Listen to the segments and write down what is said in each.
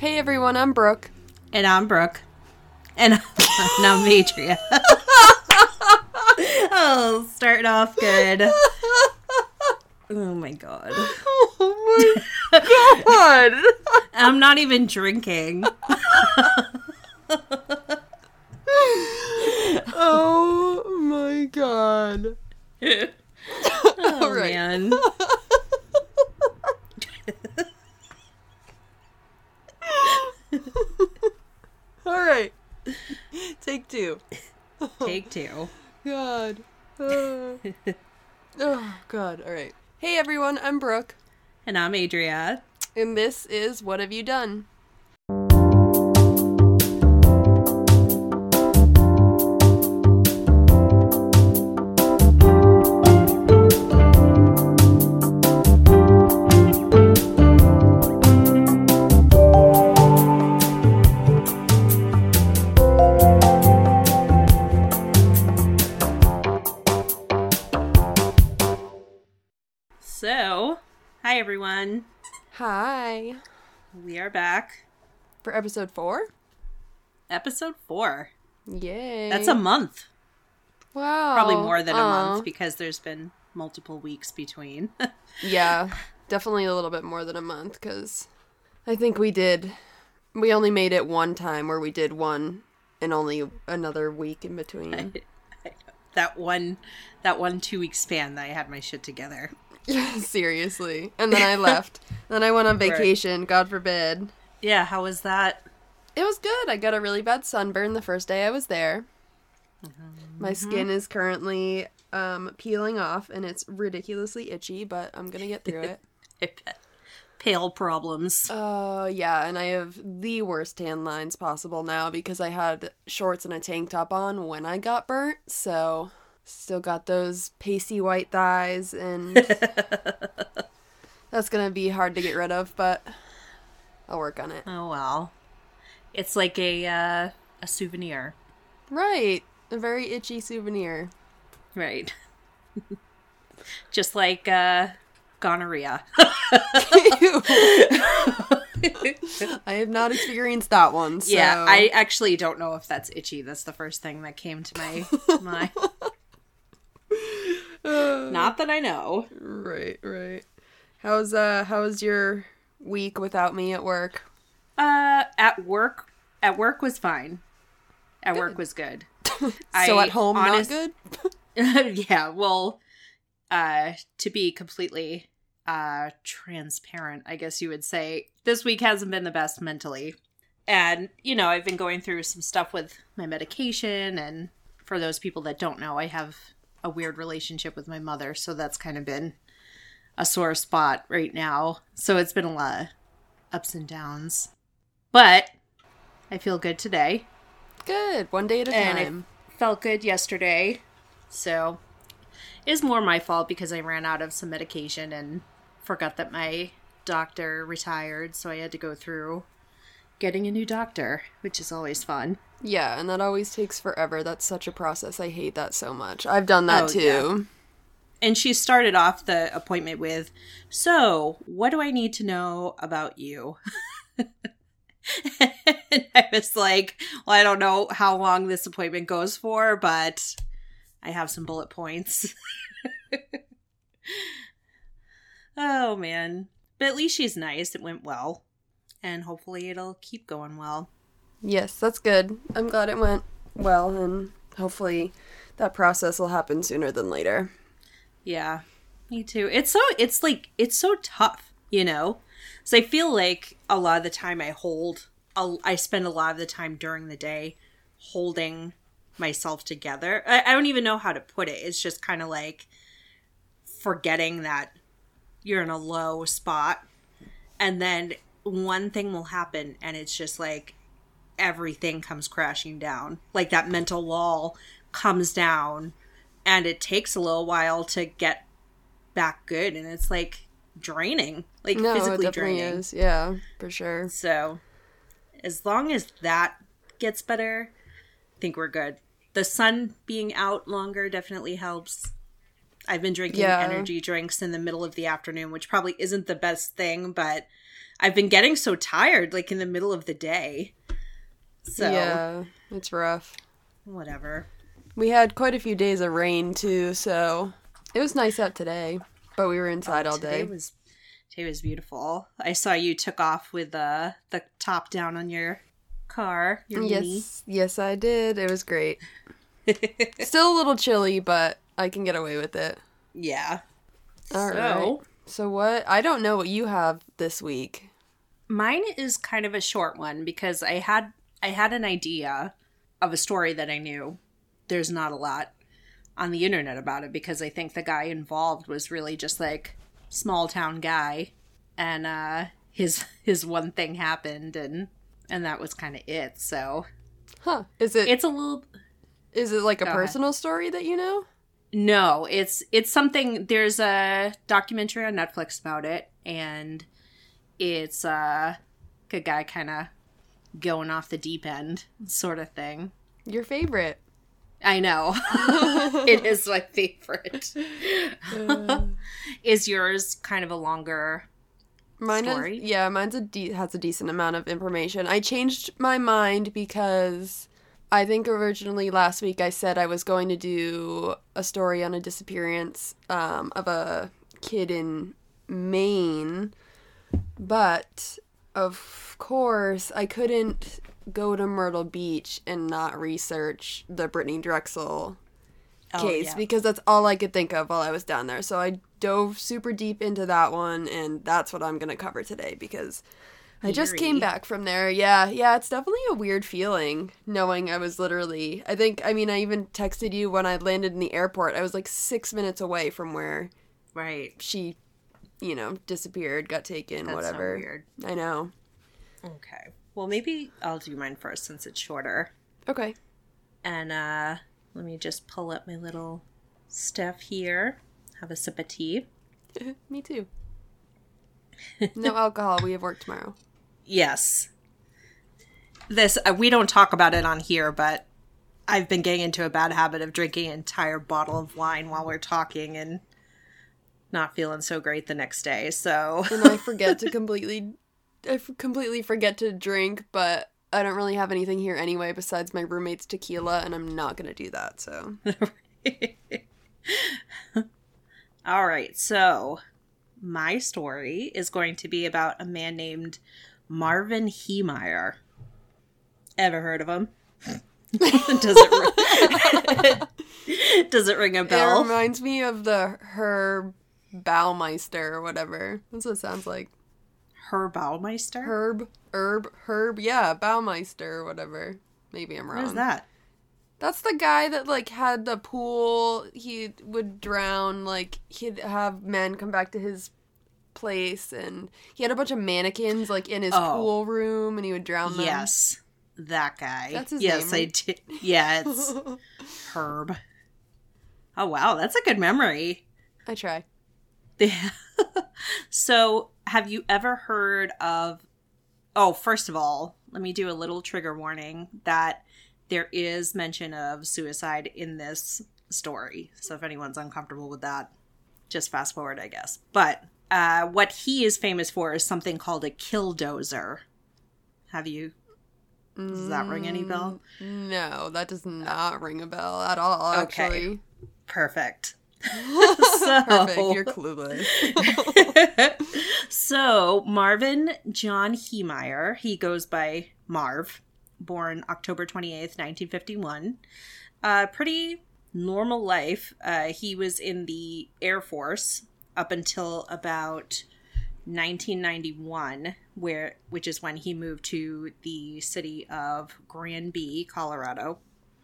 Hey everyone, I'm Brooke. And I'm Brooke. And I'm Adria. Oh, starting off good. Oh my god. Oh my god. I'm not even drinking. Oh my god. Oh, All right. man. All right. Take two. Take two. God. Oh god. All right. Hey everyone, I'm Brooke. And I'm Adria. And this is What Have You Done? So, hi everyone. Hi. We are back. For episode 4? Episode 4. Yay. That's a month. Wow. Probably more than a Aw. month because there's been multiple weeks between. Yeah, definitely a little bit more than a month, because I think we only made it one time where we did one and only another week in between. That one 2-week span that I had my shit together. Seriously. And then I left. Then I went on vacation, God forbid. Yeah, how was that? It was good. I got a really bad sunburn the first day I was there. My skin is currently peeling off, and it's ridiculously itchy, but I'm going to get through it. Pale problems. Yeah, and I have the worst tan lines possible now because I had shorts and a tank top on when I got burnt, so still got those pasty white thighs, and that's gonna be hard to get rid of, but I'll work on it. Oh well. It's like a souvenir. Right, a very itchy souvenir. Right. Just like gonorrhea. I have not experienced that one, so. Yeah, I actually don't know if that's itchy. That's the first thing that came to my mind. Not that I know. Right. How's your week without me at work? At work was fine. At work was good. So at home, not good? Yeah, well, to be completely transparent, I guess you would say, this week hasn't been the best mentally. And, I've been going through some stuff with my medication, and for those people that don't know, I have a weird relationship with my mother, so that's kind of been a sore spot right now. So it's been a lot of ups and downs. But I feel good today. Good. One day at a And time. I felt good yesterday. So it's more my fault because I ran out of some medication and forgot that my doctor retired. So I had to go through getting a new doctor, which is always fun. Yeah, and that always takes forever. That's such a process. I hate that so much. I've done that too. Yeah. And she started off the appointment with, "So, what do I need to know about you?" And I was like, well, I don't know how long this appointment goes for, but I have some bullet points. Oh, man. But at least she's nice. It went well. And hopefully it'll keep going well. Yes, that's good. I'm glad it went well, and hopefully that process will happen sooner than later. Yeah, me too. It's so tough, So I feel like a lot of the time I spend a lot of the time during the day holding myself together. I don't even know how to put it. It's just kind of like forgetting that you're in a low spot, and then one thing will happen, and it's just like everything comes crashing down. Like that mental wall comes down, and it takes a little while to get back good, and it's like draining, like No, physically it definitely draining. is. Yeah, for sure. So as long as that gets better, I think we're good. The sun being out longer definitely helps. I've been drinking energy drinks in the middle of the afternoon, which probably isn't the best thing, but I've been getting so tired, like in the middle of the day. So yeah, it's rough. Whatever. We had quite a few days of rain too, so it was nice out today, but we were inside all day. Today was beautiful. I saw you took off with the top down on your car. Your yes, I did. It was great. Still a little chilly, but I can get away with it. Yeah. All right. So what? I don't know what you have this week. Mine is kind of a short one because I had an idea of a story that I knew. There's not a lot on the internet about it because I think the guy involved was really just like small town guy, and his one thing happened, and that was kind of it. So, Is it? It's a little. Is it like a personal story that you know? No, it's something. There's a documentary on Netflix about it, and it's a guy kind of going off the deep end sort of thing. Your favorite. I know. It is my favorite. Is yours kind of a longer story? Mine's has a decent amount of information. I changed my mind because I think originally last week I said I was going to do a story on a disappearance of a kid in Maine, but of course I couldn't go to Myrtle Beach and not research the Brittany Drexel case because that's all I could think of while I was down there. So I dove super deep into that one, and that's what I'm going to cover today because I just came back from there. Yeah, it's definitely a weird feeling knowing I was literally, I even texted you when I landed in the airport. I was like 6 minutes away from where she, disappeared, got taken, that's whatever. So weird. I know. Okay. Well, maybe I'll do mine first since it's shorter. Okay. And let me just pull up my little stuff here. Have a sip of tea. Me too. No alcohol. We have work tomorrow. Yes. This, we don't talk about it on here, but I've been getting into a bad habit of drinking an entire bottle of wine while we're talking and not feeling so great the next day, so... And I completely forget to drink, but I don't really have anything here anyway besides my roommate's tequila, and I'm not going to do that, so. All right, so my story is going to be about a man named Marvin Heemeyer. Ever heard of him? Does it ring a bell? It reminds me of the Herb Baumeister or whatever. That's what it sounds like. Herb Baumeister? Herb, yeah, Baumeister or whatever. Maybe I'm wrong. What is that? That's the guy that, like, had the pool. He would drown, like, he'd have men come back to his place, and he had a bunch of mannequins, like, in his pool room, and he would drown them. Yes, that guy. That's his name, right? Yes, I did. Yeah, it's Herb. Oh, wow, that's a good memory. I try. Yeah. So, have you ever heard of... Oh, first of all, let me do a little trigger warning that there is mention of suicide in this story. So if anyone's uncomfortable with that, just fast forward, I guess. But what he is famous for is something called a killdozer. Does that ring any bell? No, that does not ring a bell at all, actually. Okay. Perfect. Perfect, you're clueless. So, Marvin John Heemeyer, he goes by Marv, born October 28th, 1951. Pretty normal life. He was in the Air Force up until about 1991, which is when he moved to the city of Granby, Colorado.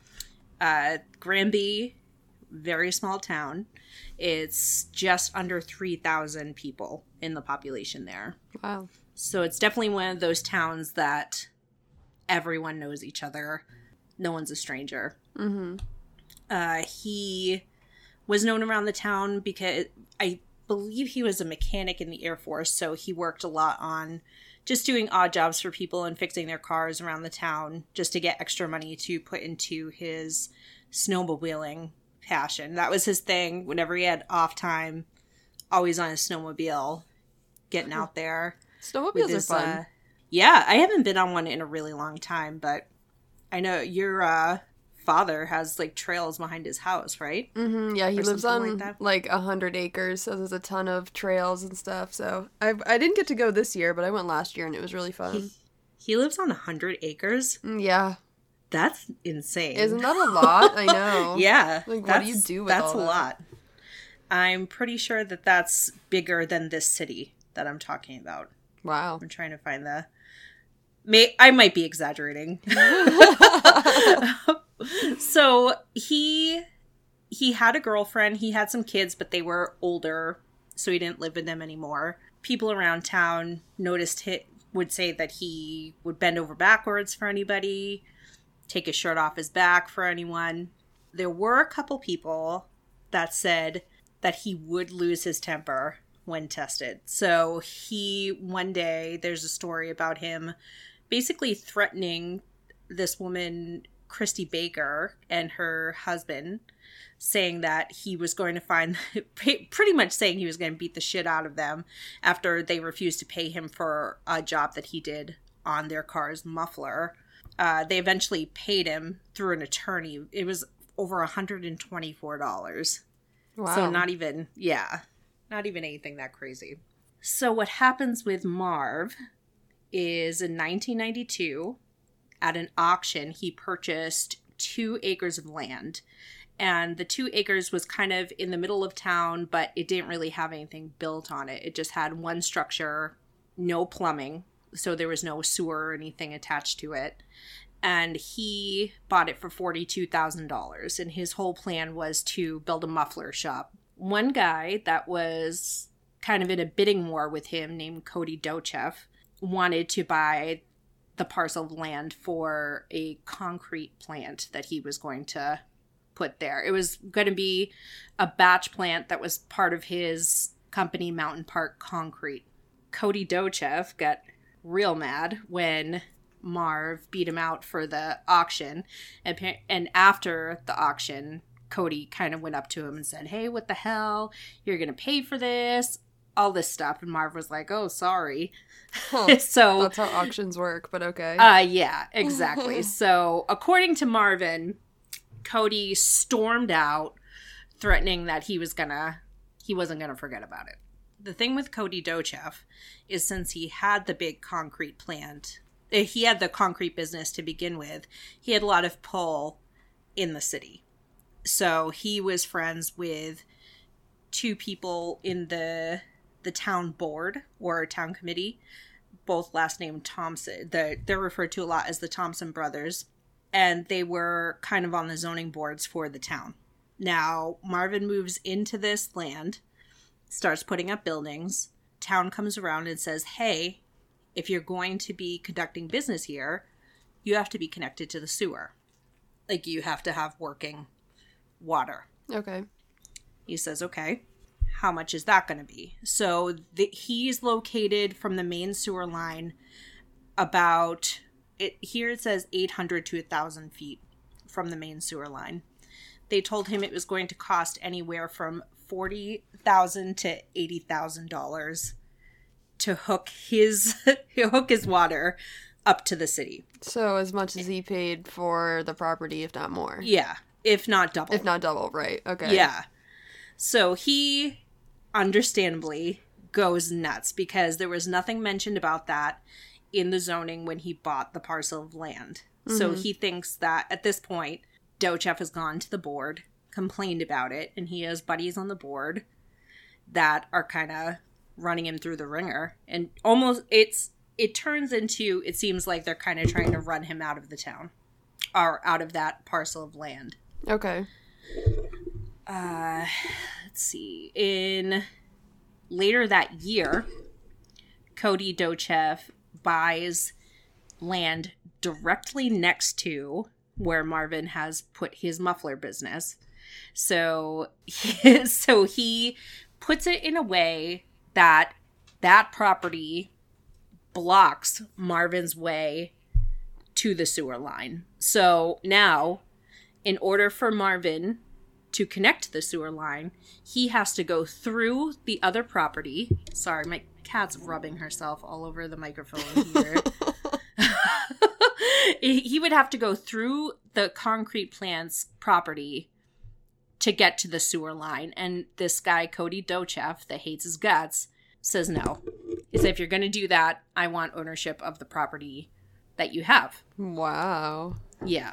Granby, very small town. It's just under 3,000 people in the population there. Wow. So it's definitely one of those towns that everyone knows each other. No one's a stranger. Mm-hmm. He was known around the town because I believe he was a mechanic in the Air Force, so he worked a lot on just doing odd jobs for people and fixing their cars around the town just to get extra money to put into his snowmobiling passion. That was his thing. Whenever he had off time, always on his snowmobile, getting out there. Snowmobiles are fun. Yeah, I haven't been on one in a really long time, but I know your father has like trails behind his house, right? Mm-hmm, yeah, he lives on like 100 acres, so there's a ton of trails and stuff. So I didn't get to go this year, but I went last year and it was really fun. He lives on 100 acres? Yeah. That's insane. Isn't that a lot? I know. Yeah. Like, what do you do with all that? That's a lot. I'm pretty sure that that's bigger than this city that I'm talking about. Wow. I'm trying to find I might be exaggerating. So he had a girlfriend. He had some kids, but they were older, so he didn't live with them anymore. People around town would say that he would bend over backwards for anybody, take his shirt off his back for anyone. There were a couple people that said that he would lose his temper when tested. So one day, there's a story about him basically threatening this woman, Christy Baker, and her husband, saying that he was going to pretty much saying he was going to beat the shit out of them after they refused to pay him for a job that he did on their car's muffler. They eventually paid him through an attorney. It was over $124. Wow. So not even anything that crazy. So what happens with Marv is in 1992, at an auction, he purchased 2 acres of land. And the 2 acres was kind of in the middle of town, but it didn't really have anything built on it. It just had one structure, no plumbing, so there was no sewer or anything attached to it. And he bought it for $42,000. And his whole plan was to build a muffler shop. One guy that was kind of in a bidding war with him, named Cody Dochev, wanted to buy the parcel of land for a concrete plant that he was going to put there. It was going to be a batch plant that was part of his company, Mountain Park Concrete. Cody Dochev got real mad when Marv beat him out for the auction. And after the auction, Cody kind of went up to him and said, "Hey, what the hell? You're going to pay for this?" All this stuff. And Marv was like, "Oh, sorry." Huh. So that's how auctions work, but okay. Yeah, exactly. So according to Marvin, Cody stormed out, threatening that he wasn't going to forget about it. The thing with Cody Dochev is, since he had the big concrete plant, he had the concrete business to begin with, he had a lot of pull in the city. So he was friends with 2 people in the town board or town committee, both last name Thompson. They're referred to a lot as the Thompson brothers, and they were kind of on the zoning boards for the town. Now, Marvin moves into this land, starts putting up buildings. Town comes around and says, "Hey, if you're going to be conducting business here, you have to be connected to the sewer. Like, you have to have working water." Okay. He says, "Okay. How much is that going to be?" So he's located from the main sewer line about, here it says 800 to 1,000 feet from the main sewer line. They told him it was going to cost anywhere from $40,000 to $80,000 to hook his water up to the city. So as much as he paid for the property, if not more. Yeah, if not double. If not double, right. Okay. Yeah. So he, understandably, goes nuts because there was nothing mentioned about that in the zoning when he bought the parcel of land. Mm-hmm. So he thinks that at this point, Dochev has gone to the board, complained about it, and he has buddies on the board that are kind of running him through the ringer. And almost, it turns into, it seems like they're kind of trying to run him out of the town, or out of that parcel of land. Okay. Let's see. Later that year, Cody Dochev buys land directly next to where Marvin has put his muffler business. So he puts it in a way that property blocks Marvin's way to the sewer line. So now, in order for Marvin to connect to the sewer line, he has to go through the other property. Sorry, my cat's rubbing herself all over the microphone here. He would have to go through the concrete plant's property to get to the sewer line. And this guy, Cody Dochev, that hates his guts, says no. He said, if you're going to do that, I want ownership of the property that you have. Wow. Yeah.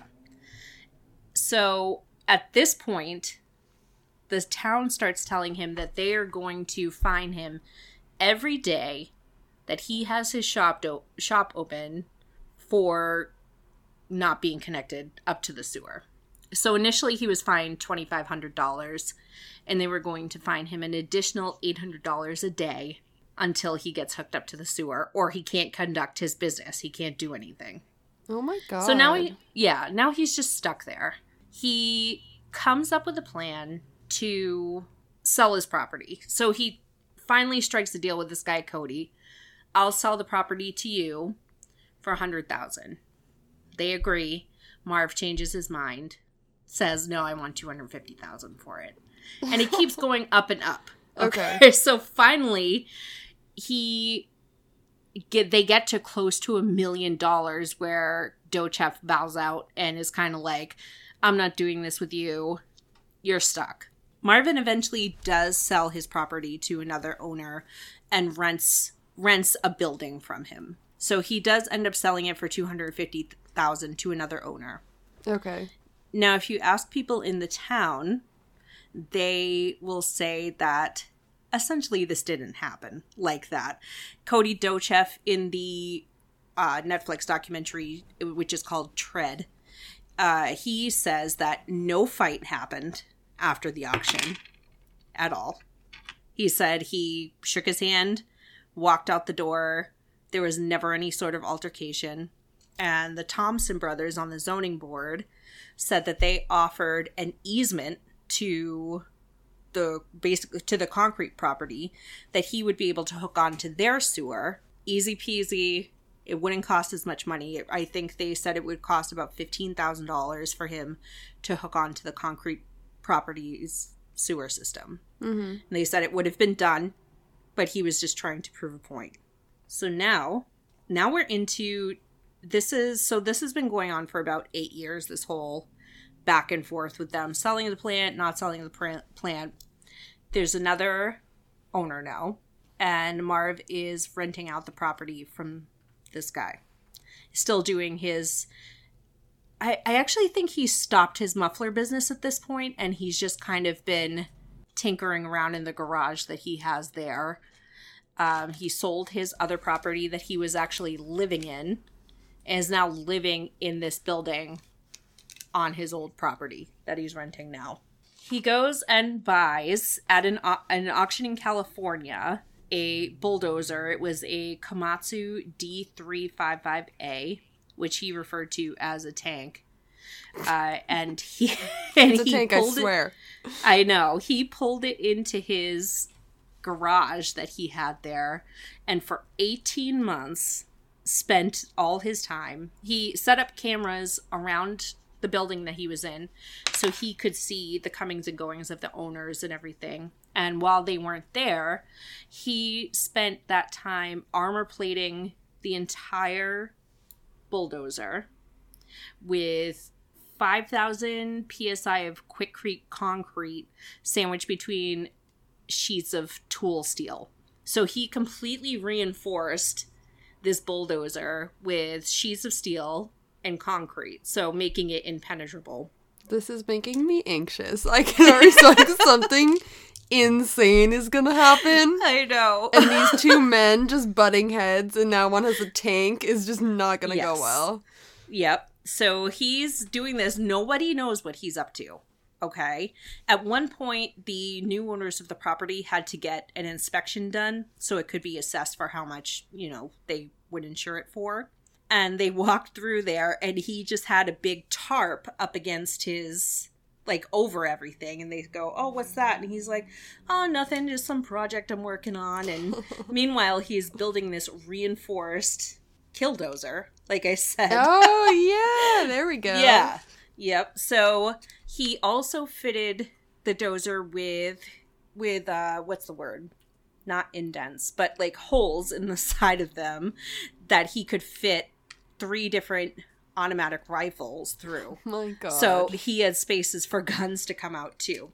So at this point, the town starts telling him that they are going to fine him every day that he has his shop open for not being connected up to the sewer. So initially he was fined $2,500, and they were going to fine him an additional $800 a day until he gets hooked up to the sewer, or he can't conduct his business. He can't do anything. Oh my God. So now now he's just stuck there. He comes up with a plan to sell his property. So he finally strikes a deal with this guy, Cody. I'll sell the property to you for $100,000. They agree. Marv changes his mind, says, no, I want $250,000 for it. And it keeps going up and up. Okay. So finally, they get to close to $1 million where Dochev bows out and is kind of like, I'm not doing this with you. You're stuck. Marvin eventually does sell his property to another owner and rents a building from him. So he does end up selling it for $250,000 to another owner. Okay. Now, if you ask people in the town, they will say that essentially this didn't happen like that. Cody Dochev in the Netflix documentary, which is called Tread, he says that no fight happened after the auction at all. He said he shook his hand, walked out the door. There was never any sort of altercation. And the Thompson brothers on the zoning board said that they offered an easement to the concrete property that he would be able to hook onto their sewer. Easy peasy. It wouldn't cost as much money. I think they said it would cost about $15,000 for him to hook onto the concrete property's sewer system. Mm-hmm. And they said it would have been done, but he was just trying to prove a point. So now we're into this has been going on for about 8 years, this whole back and forth with them selling the plant, not selling the plant. There's another owner now, and Marv is renting out the property from this guy. Still doing his... I actually think he stopped his muffler business at this point, and he's just kind of been tinkering around in the garage that he has there. He sold his other property that he was actually living in, and is now living in this building on his old property that he's renting now. He goes and buys at an auction in California a bulldozer. It was a Komatsu D355A, which he referred to as a tank. And it's a tank, I swear. I know. He pulled it into his garage that he had there, and for 18 months spent all his time. He set up cameras around the building that he was in so he could see the comings and goings of the owners and everything. And while they weren't there, he spent that time armor plating the entire bulldozer with 5,000 psi of Quikrete concrete sandwiched between sheets of tool steel. So he completely reinforced this bulldozer with sheets of steel and concrete, so making it impenetrable. This is making me anxious. I can already like something insane is gonna happen. I know. And these two men just butting heads, and now one has a tank, is just not gonna go well. Yep. So he's doing this. Nobody knows what he's up to. Okay. At one point, the new owners of the property had to get an inspection done so it could be assessed for how much, they would insure it for. And they walked through there, and he just had a big tarp up against his, over everything. And they go, oh, what's that? And he's like, oh, nothing, just some project I'm working on. And meanwhile, he's building this reinforced killdozer, like I said. Oh, yeah, there we go. Yeah. Yep. So he also fitted the dozer with what's the word? Not indents, but like holes in the side of them that he could fit 3 different automatic rifles through. Oh my God. So he had spaces for guns to come out too.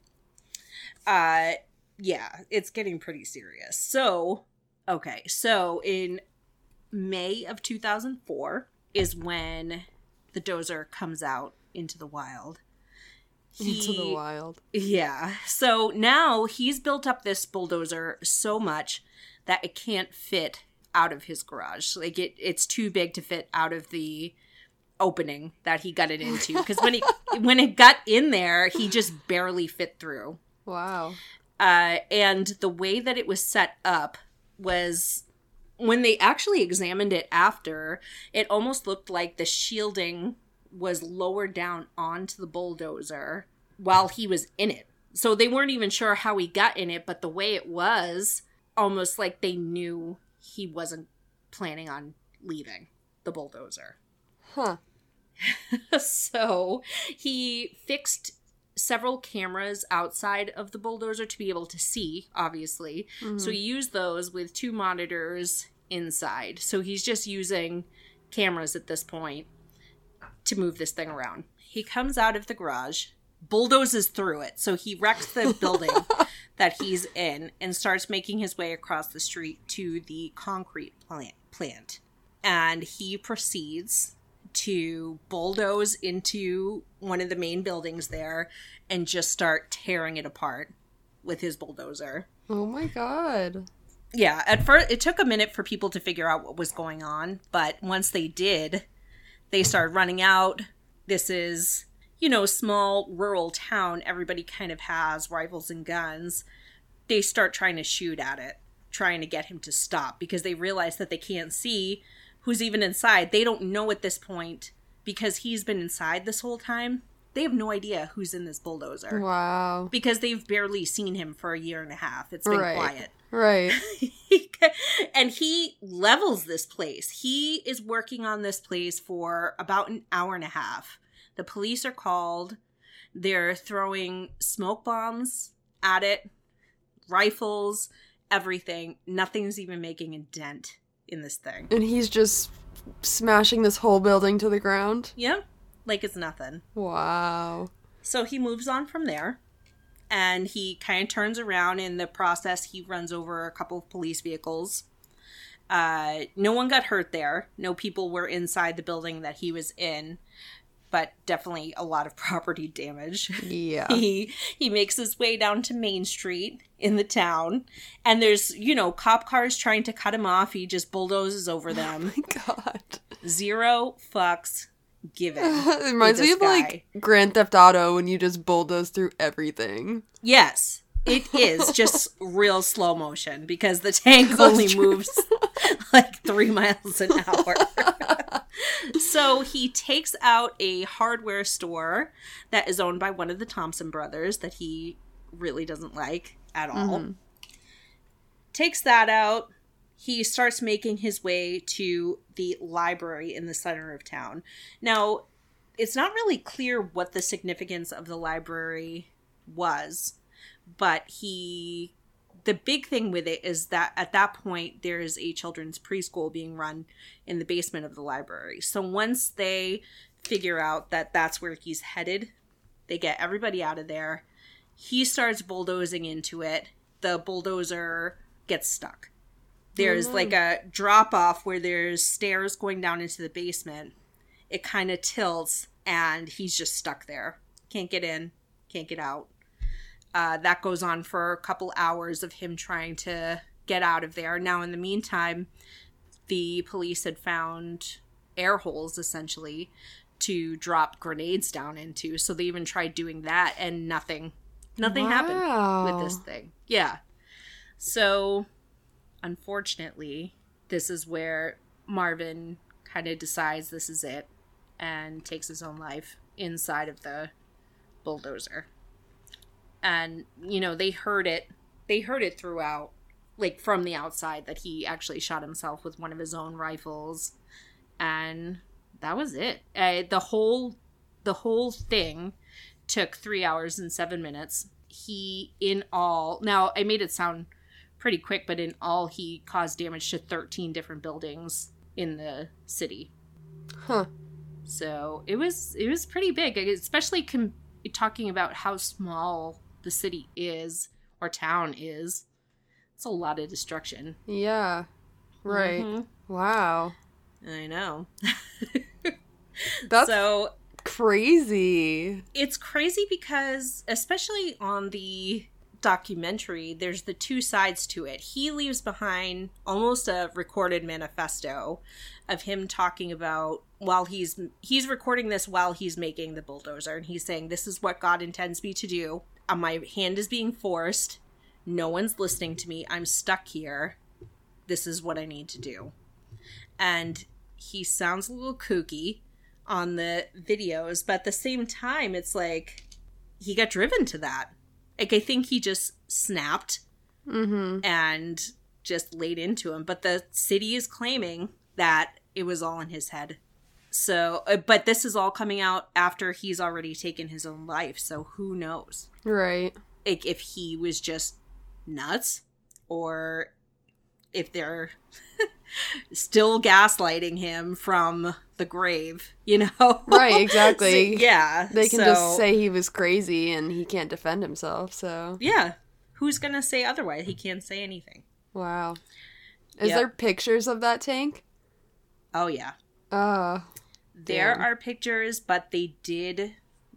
Yeah, it's getting pretty serious. So, okay. So in May of 2004 is when the dozer comes out into the wild. Into the wild. Yeah. So now he's built up this bulldozer so much that it can't fit out of his garage. Like it's too big to fit out of the opening that he got it into. Because when it got in there, he just barely fit through. Wow. And the way that it was set up was, when they actually examined it after, it almost looked like the shielding was lowered down onto the bulldozer while he was in it. So they weren't even sure how he got in it, but the way it was, almost like they knew he wasn't planning on leaving the bulldozer. Huh. So he fixed several cameras outside of the bulldozer to be able to see, obviously. Mm-hmm. So he used those with 2 monitors inside. So he's just using cameras at this point to move this thing around. He comes out of the garage, bulldozes through it. So he wrecks the building that he's in and starts making his way across the street to the concrete plant. And he proceeds to bulldoze into one of the main buildings there and just start tearing it apart with his bulldozer. Oh my God. Yeah, at first it took a minute for people to figure out what was going on, but once they did, they started running out. This is, small rural town. Everybody kind of has rifles and guns. They start trying to shoot at it, trying to get him to stop because they realize that they can't see who's even inside. They don't know at this point, because he's been inside this whole time. They have no idea who's in this bulldozer. Wow. Because they've barely seen him for a year and a half. It's been quiet. Right. And he levels this place. He is working on this place for about an hour and a half. The police are called. They're throwing smoke bombs at it, rifles, everything. Nothing's even making a dent in this thing. And he's just smashing this whole building to the ground? Yeah, like it's nothing. Wow. So he moves on from there, and he kind of turns around. In the process, he runs over a couple of police vehicles. No one got hurt there. No people were inside the building that he was in, but definitely a lot of property damage. Yeah. He makes his way down to Main Street in the town, and there's, cop cars trying to cut him off. He just bulldozes over them. Oh my God. 0 fucks given. It reminds me of like Grand Theft Auto when you just bulldoze through everything. Yes, it is just real slow motion because the tank only moves like 3 miles an hour. So he takes out a hardware store that is owned by one of the Thompson brothers that he really doesn't like at all. Mm-hmm. Takes that out. He starts making his way to the library in the center of town. Now, it's not really clear what the significance of the library was, but the big thing with it is that at that point, there is a children's preschool being run in the basement of the library. So once they figure out that that's where he's headed, they get everybody out of there. He starts bulldozing into it. The bulldozer gets stuck. There's like a drop off where there's stairs going down into the basement. It kind of tilts and he's just stuck there. Can't get in, can't get out. That goes on for a couple hours of him trying to get out of there. Now, in the meantime, the police had found air holes, essentially, to drop grenades down into. So they even tried doing that, and nothing happened with this thing. Yeah. So, unfortunately, this is where Marvin kind of decides this is it and takes his own life inside of the bulldozer. And, they heard it throughout, like from the outside, that he actually shot himself with one of his own rifles. And that was it. The whole thing took 3 hours and 7 minutes. he, in all, now I made it sound pretty quick, but in all, he caused damage to 13 different buildings in the city. Huh. So it was pretty big, especially talking about how small the city is, or town is. It's a lot of destruction. Yeah. Right. Mm-hmm. Wow. I know. That's so crazy. It's crazy because, especially on the documentary, there's the two sides to it. He leaves behind almost a recorded manifesto of him talking about, while he's recording this while he's making the bulldozer, and he's saying, this is what God intends me to do. My hand is being forced. No one's listening to me. I'm stuck here. This is what I need to do. And he sounds a little kooky on the videos, but at the same time, it's like he got driven to that. Like, I think he just snapped and just laid into him. But the city is claiming that it was all in his head. So, but this is all coming out after he's already taken his own life. So who knows? Right. Like, if he was just nuts, or if they're still gaslighting him from the grave, you know? Right, exactly. So, yeah. They can just say he was crazy and he can't defend himself, so. Yeah. Who's gonna say otherwise? He can't say anything. Wow. Is there pictures of that tank? Oh, yeah. There are pictures, but they did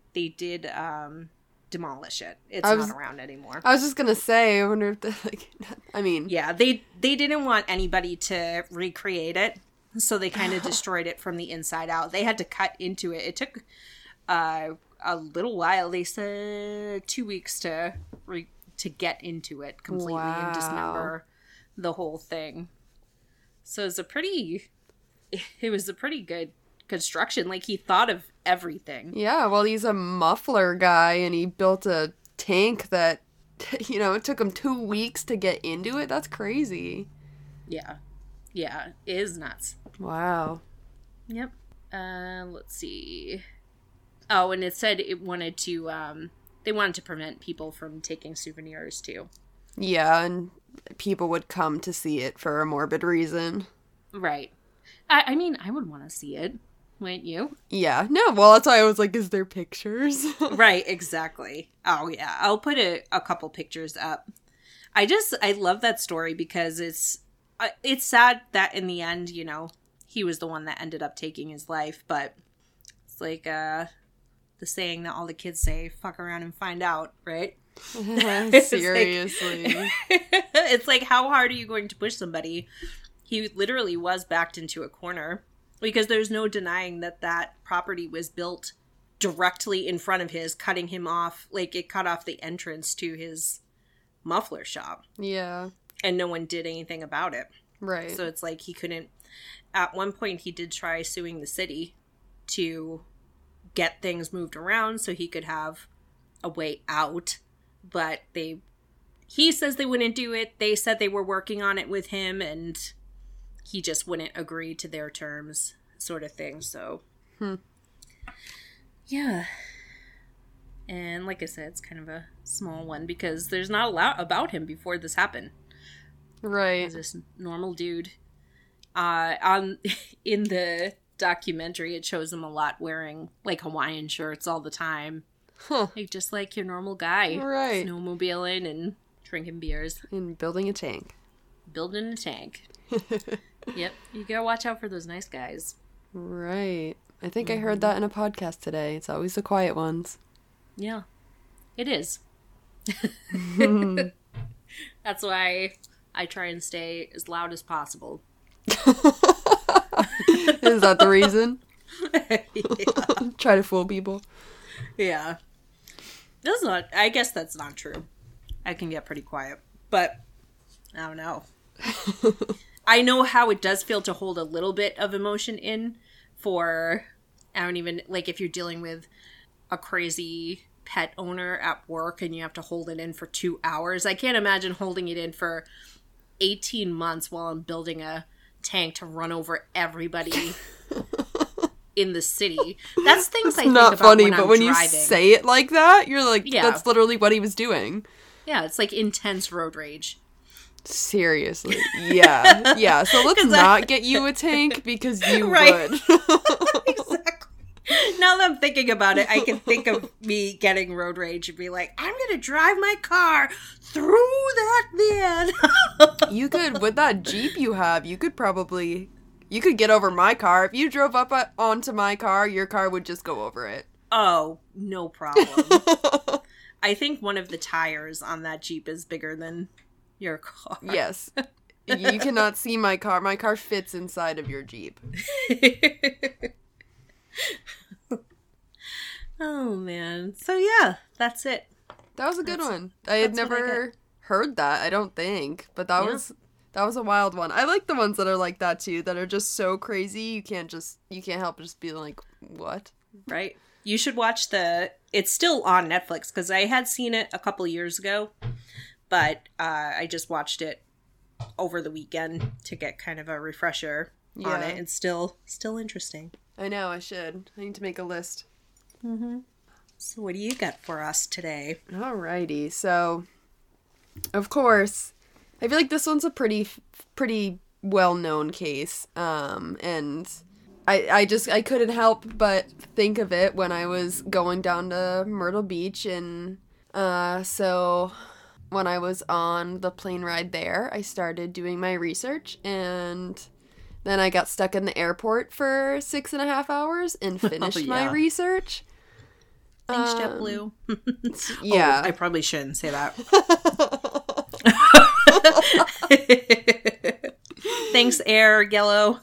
demolish it. It's not around anymore. I was just gonna say, I wonder if yeah, they didn't want anybody to recreate it, so they kind of destroyed it from the inside out. They had to cut into it. It took a little while. They said 2 weeks to get into it completely and dismember the whole thing. So it was a pretty good construction. Like, he thought of everything. Yeah, well, he's a muffler guy, and he built a tank that, it took him 2 weeks to get into it. That's crazy. Yeah, it is nuts. Wow. Yep. Let's see. Oh, and it said it wanted to they wanted to prevent people from taking souvenirs too. Yeah, and people would come to see it for a morbid reason. Right. I mean, I would want to see it. Wouldn't you? Yeah. No, well, that's why I was like, is there pictures? Right, exactly. Oh, yeah. I'll put a couple pictures up. I love that story because it's sad that in the end, he was the one that ended up taking his life. But it's like the saying that all the kids say, fuck around and find out, right? Seriously. It's like, how hard are you going to push somebody? He literally was backed into a corner because there's no denying that property was built directly in front of his, cutting him off. Like, it cut off the entrance to his muffler shop. Yeah. And no one did anything about it. Right. So it's like he couldn't. At one point, he did try suing the city to get things moved around so he could have a way out. But he says they wouldn't do it. They said they were working on it with him, and he just wouldn't agree to their terms, sort of thing. So, yeah. And like I said, it's kind of a small one because there's not a lot about him before this happened. Right. He's this normal dude. In the documentary, it shows him a lot wearing like Hawaiian shirts all the time. Huh. Like, just like your normal guy. Right. Snowmobiling and drinking beers. And building a tank. Building a tank. Yep. You gotta watch out for those nice guys. Right. I think I heard that in a podcast today. It's always the quiet ones. Yeah. It is. That's why I try and stay as loud as possible. Is that the reason? Yeah. Try to fool people. Yeah. I guess that's not true. I can get pretty quiet. But, I don't know. I know how it does feel to hold a little bit of emotion in for, like if you're dealing with a crazy pet owner at work and you have to hold it in for 2 hours. I can't imagine holding it in for 18 months while I'm building a tank to run over everybody in the city. That's things I think not about funny, when but I'm when driving. you say it like that, you're like, Yeah. that's literally what he was doing. Yeah, it's like intense road rage. Seriously. Yeah. Yeah, so let's not get you a tank because you would. Exactly. Now that I'm thinking about it, I can think of me getting road rage and be like, I'm going to drive my car through that van. You could, with that Jeep you have, you could get over my car. If you drove up onto my car, your car would just go over it. Oh, no problem. I think one of the tires on that Jeep is bigger than your car. Yes. You cannot see my car. My car fits inside of your Jeep. Oh, man. So, yeah, that's it. That was a good one. I had never heard that, I don't think. But that was a wild one. I like the ones that are like that, too, that are just so crazy, you can't help but just be like, what? Right. You should watch it's still on Netflix, because I had seen it a couple years ago, but I just watched it over the weekend to get kind of a refresher on it. It's still interesting. I know, I should. I need to make a list. Mm-hmm. So what do you got for us today? Alrighty, so, of course, I feel like this one's a pretty well-known case, and I couldn't help but think of it when I was going down to Myrtle Beach, and so when I was on the plane ride there, I started doing my research, and then I got stuck in the airport for 6.5 hours and finished my research. Thanks, JetBlue. Yeah. I probably shouldn't say that. Thanks, Air Yellow.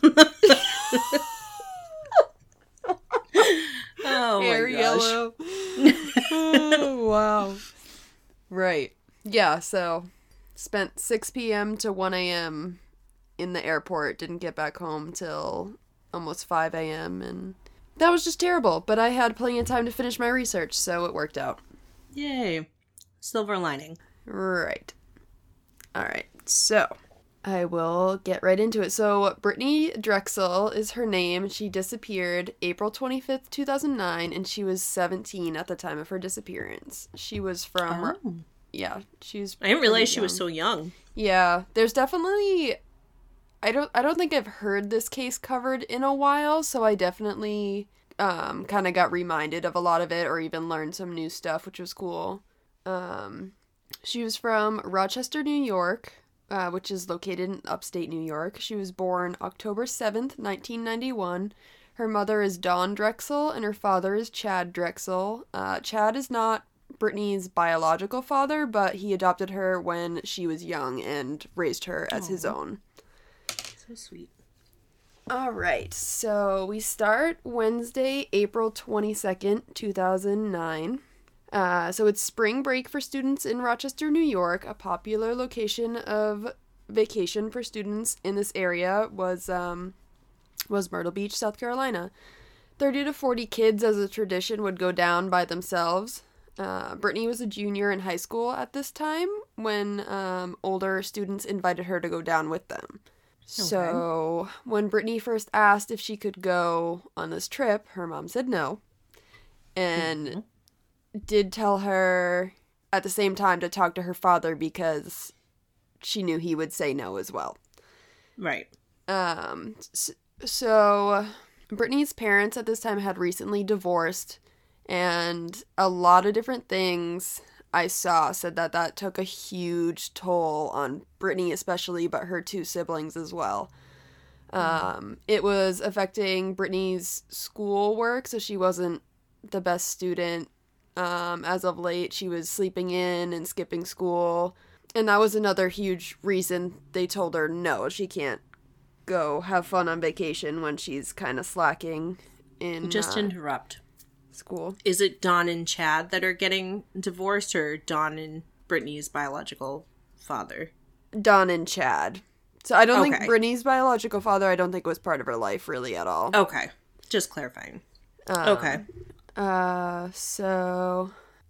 Oh, Air my gosh. Yellow. Oh, wow. Right. Yeah, so spent 6 p.m. to 1 a.m. in the airport. Didn't get back home till almost 5 a.m. and that was just terrible. But I had plenty of time to finish my research, so it worked out. Yay. Silver lining. Right. All right. So I will get right into it. So Brittany Drexel is her name. She disappeared April 25th, 2009, and she was 17 at the time of her disappearance. She was from... Oh. Yeah, she's... I didn't realize she was so young. Yeah, there's definitely... I don't think I've heard this case covered in a while, so I definitely kind of got reminded of a lot of it or even learned some new stuff, which was cool. She was from Rochester, New York, which is located in upstate New York. She was born October 7th, 1991. Her mother is Dawn Drexel, and her father is Chad Drexel. Chad is not Brittany's biological father, but he adopted her when she was young and raised her as his own. So sweet. All right, so we start Wednesday, April 22nd, 2009. So it's spring break for students in Rochester, New York. A popular location of vacation for students in this area was Myrtle Beach, South Carolina. 30 to 40 kids, as a tradition, would go down by themselves. Brittany was a junior in high school at this time when older students invited her to go down with them. So when Brittany first asked if she could go on this trip, her mom said no. And did tell her at the same time to talk to her father because she knew he would say no as well. Right. So Brittany's parents at this time had recently divorced, and a lot of different things I saw said that took a huge toll on Brittany especially, but her two siblings as well. It was affecting Brittany's schoolwork, so she wasn't the best student. As of late, she was sleeping in and skipping school, and that was another huge reason they told her no, she can't go have fun on vacation when she's kind of slacking in Just interrupt. School. Is it Dawn and Chad that are getting divorced, or Dawn and Brittany's biological father? Dawn and Chad. So I don't think Brittany's biological father, I don't think was part of her life really at all. Okay. Just clarifying. Okay. So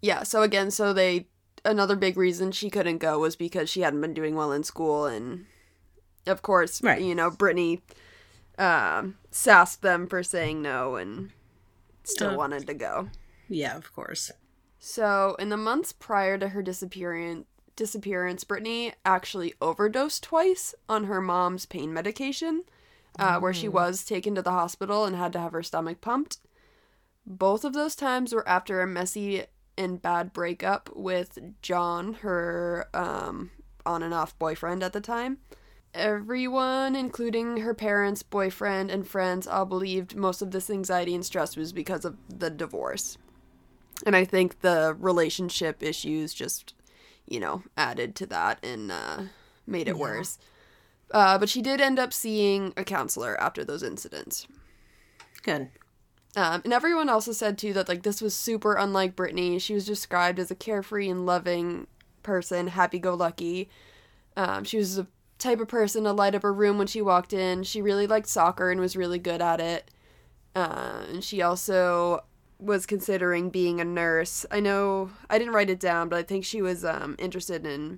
another big reason she couldn't go was because she hadn't been doing well in school, and of course, right. Brittany sassed them for saying no and still wanted to go. Yeah, of course. So, in the months prior to her disappearance, Brittany actually overdosed twice on her mom's pain medication, where she was taken to the hospital and had to have her stomach pumped. Both of those times were after a messy and bad breakup with John, her on and off boyfriend at the time. Everyone, including her parents, boyfriend, and friends, all believed most of this anxiety and stress was because of the divorce. And I think the relationship issues just, added to that and made it worse. But she did end up seeing a counselor after those incidents. Good. And everyone also said, too, that, this was super unlike Brittany. She was described as a carefree and loving person, happy-go-lucky. She was a type of person to light up a room when she walked in. She really liked soccer and was really good at it. And she also was considering being a nurse. I know, I didn't write it down, but I think she was interested in,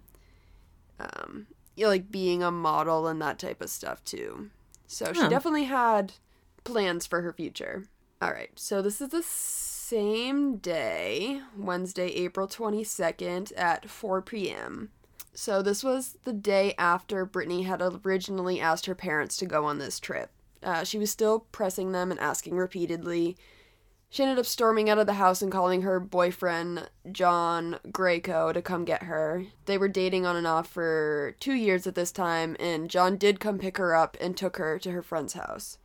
being a model and that type of stuff, too. So she definitely had plans for her future. All right, so this is the same day, Wednesday, April 22nd at 4 p.m. So this was the day after Brittany had originally asked her parents to go on this trip. She was still pressing them and asking repeatedly. She ended up storming out of the house and calling her boyfriend, John Greco, to come get her. They were dating on and off for 2 years at this time, and John did come pick her up and took her to her friend's house.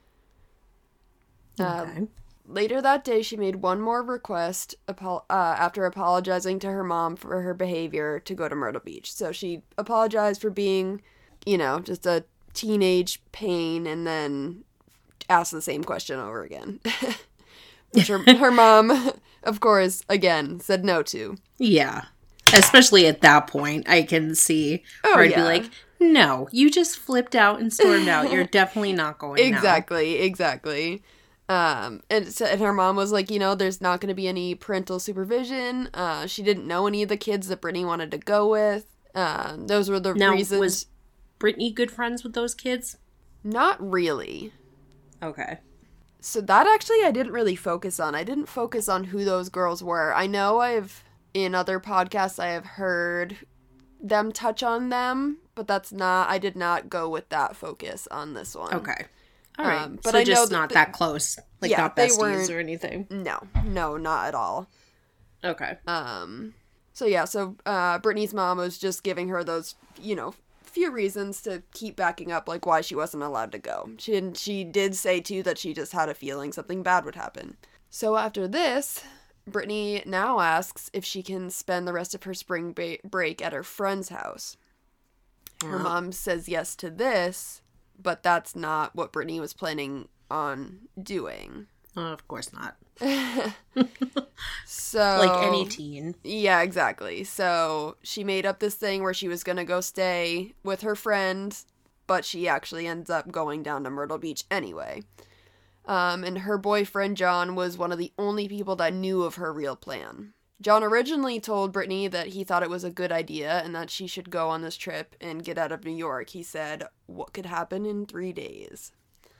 Okay. Later that day, she made one more request after apologizing to her mom for her behavior to go to Myrtle Beach. So she apologized for being, just a teenage pain and then asked the same question over again. Which her mom, of course, again, said no to. Yeah. Especially at that point, I can see where I'd be like, no, you just flipped out and stormed out. You're definitely not going Exactly. And her mom was like, there's not going to be any parental supervision. She didn't know any of the kids that Brittany wanted to go with. Those were the reasons. Was Brittany good friends with those kids? Not really. Okay. So that actually I didn't really focus on. I didn't focus on who those girls were. I know in other podcasts, I have heard them touch on them, but I did not go with that focus on this one. Okay. All right, but so I just know not that close, not besties or anything. No, not at all. Okay. So Brittany's mom was just giving her those, few reasons to keep backing up, why she wasn't allowed to go. She did say too that she just had a feeling something bad would happen. So after this, Brittany now asks if she can spend the rest of her spring break at her friend's house. Her mom says yes to this. But that's not what Brittany was planning on doing. Of course not. So, like any teen. Yeah, exactly. So she made up this thing where she was going to go stay with her friend, but she actually ends up going down to Myrtle Beach anyway. And her boyfriend, John, was one of the only people that knew of her real plan. John originally told Brittany that he thought it was a good idea and that she should go on this trip and get out of New York. He said, what could happen in 3 days?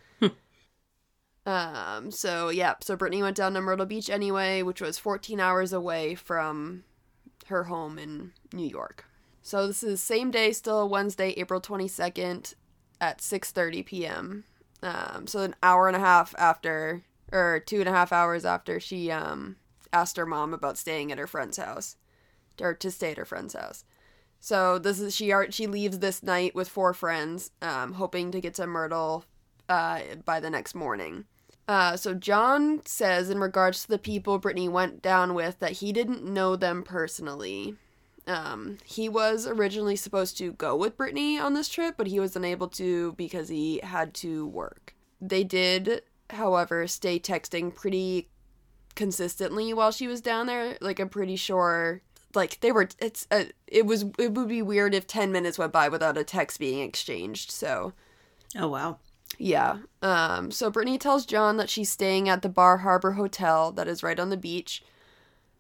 So Brittany went down to Myrtle Beach anyway, which was 14 hours away from her home in New York. So this is the same day, still Wednesday, April 22nd at 6:30 p.m. So an hour and a half after, or 2.5 hours after she, asked her mom about staying at her friend's house, or to stay at her friend's house. So this is she leaves this night with 4 friends, hoping to get to Myrtle by the next morning. So John says in regards to the people Brittany went down with that he didn't know them personally. He was originally supposed to go with Brittany on this trip, but he was unable to because he had to work. They did, however, stay texting pretty consistently while she was down there. I'm pretty sure they were, it would be weird if 10 minutes went by without a text being exchanged. So oh wow. Yeah. So Brittany tells John that she's staying at the Bar Harbor Hotel that is right on the beach.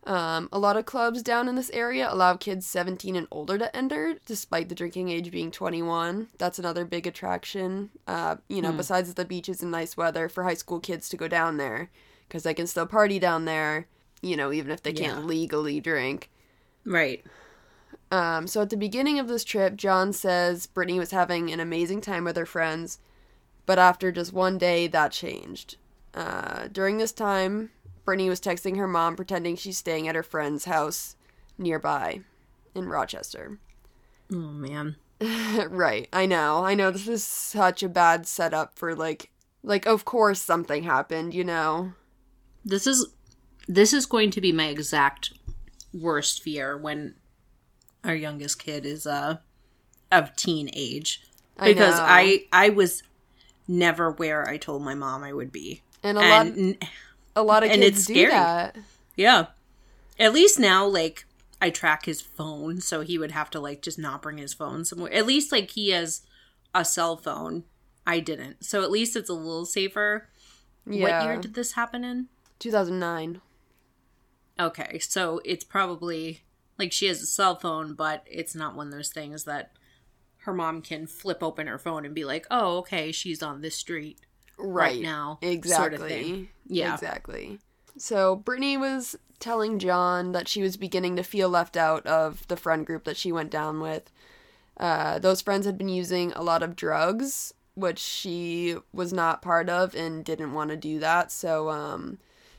A lot of clubs down in this area allow kids 17 and older to enter, despite the drinking age being 21. That's another big attraction, besides the beaches and nice weather, for high school kids to go down there, because they can still party down there, even if they can't legally drink. Right. So at the beginning of this trip, John says Brittany was having an amazing time with her friends, but after just one day, that changed. During this time, Brittany was texting her mom pretending she's staying at her friend's house nearby in Rochester. Oh, man. Right. I know. This is such a bad setup for, like, of course something happened, This is going to be my exact worst fear when our youngest kid is of teen age. Because I was never where I told my mom I would be. And a lot of kids do that. Yeah. At least now, like, I track his phone, so he would have to, like, just not bring his phone somewhere. At least, like, he has a cell phone. I didn't. So at least it's a little safer. Yeah. What year did this happen in? 2009. Okay, so it's probably, like, she has a cell phone, but it's not one of those things that her mom can flip open her phone and be like, oh, okay, she's on this street right now. Exactly. Sort of thing. Yeah. Exactly. So Brittany was telling John that she was beginning to feel left out of the friend group that she went down with. Those friends had been using a lot of drugs, which she was not part of and didn't want to do that. So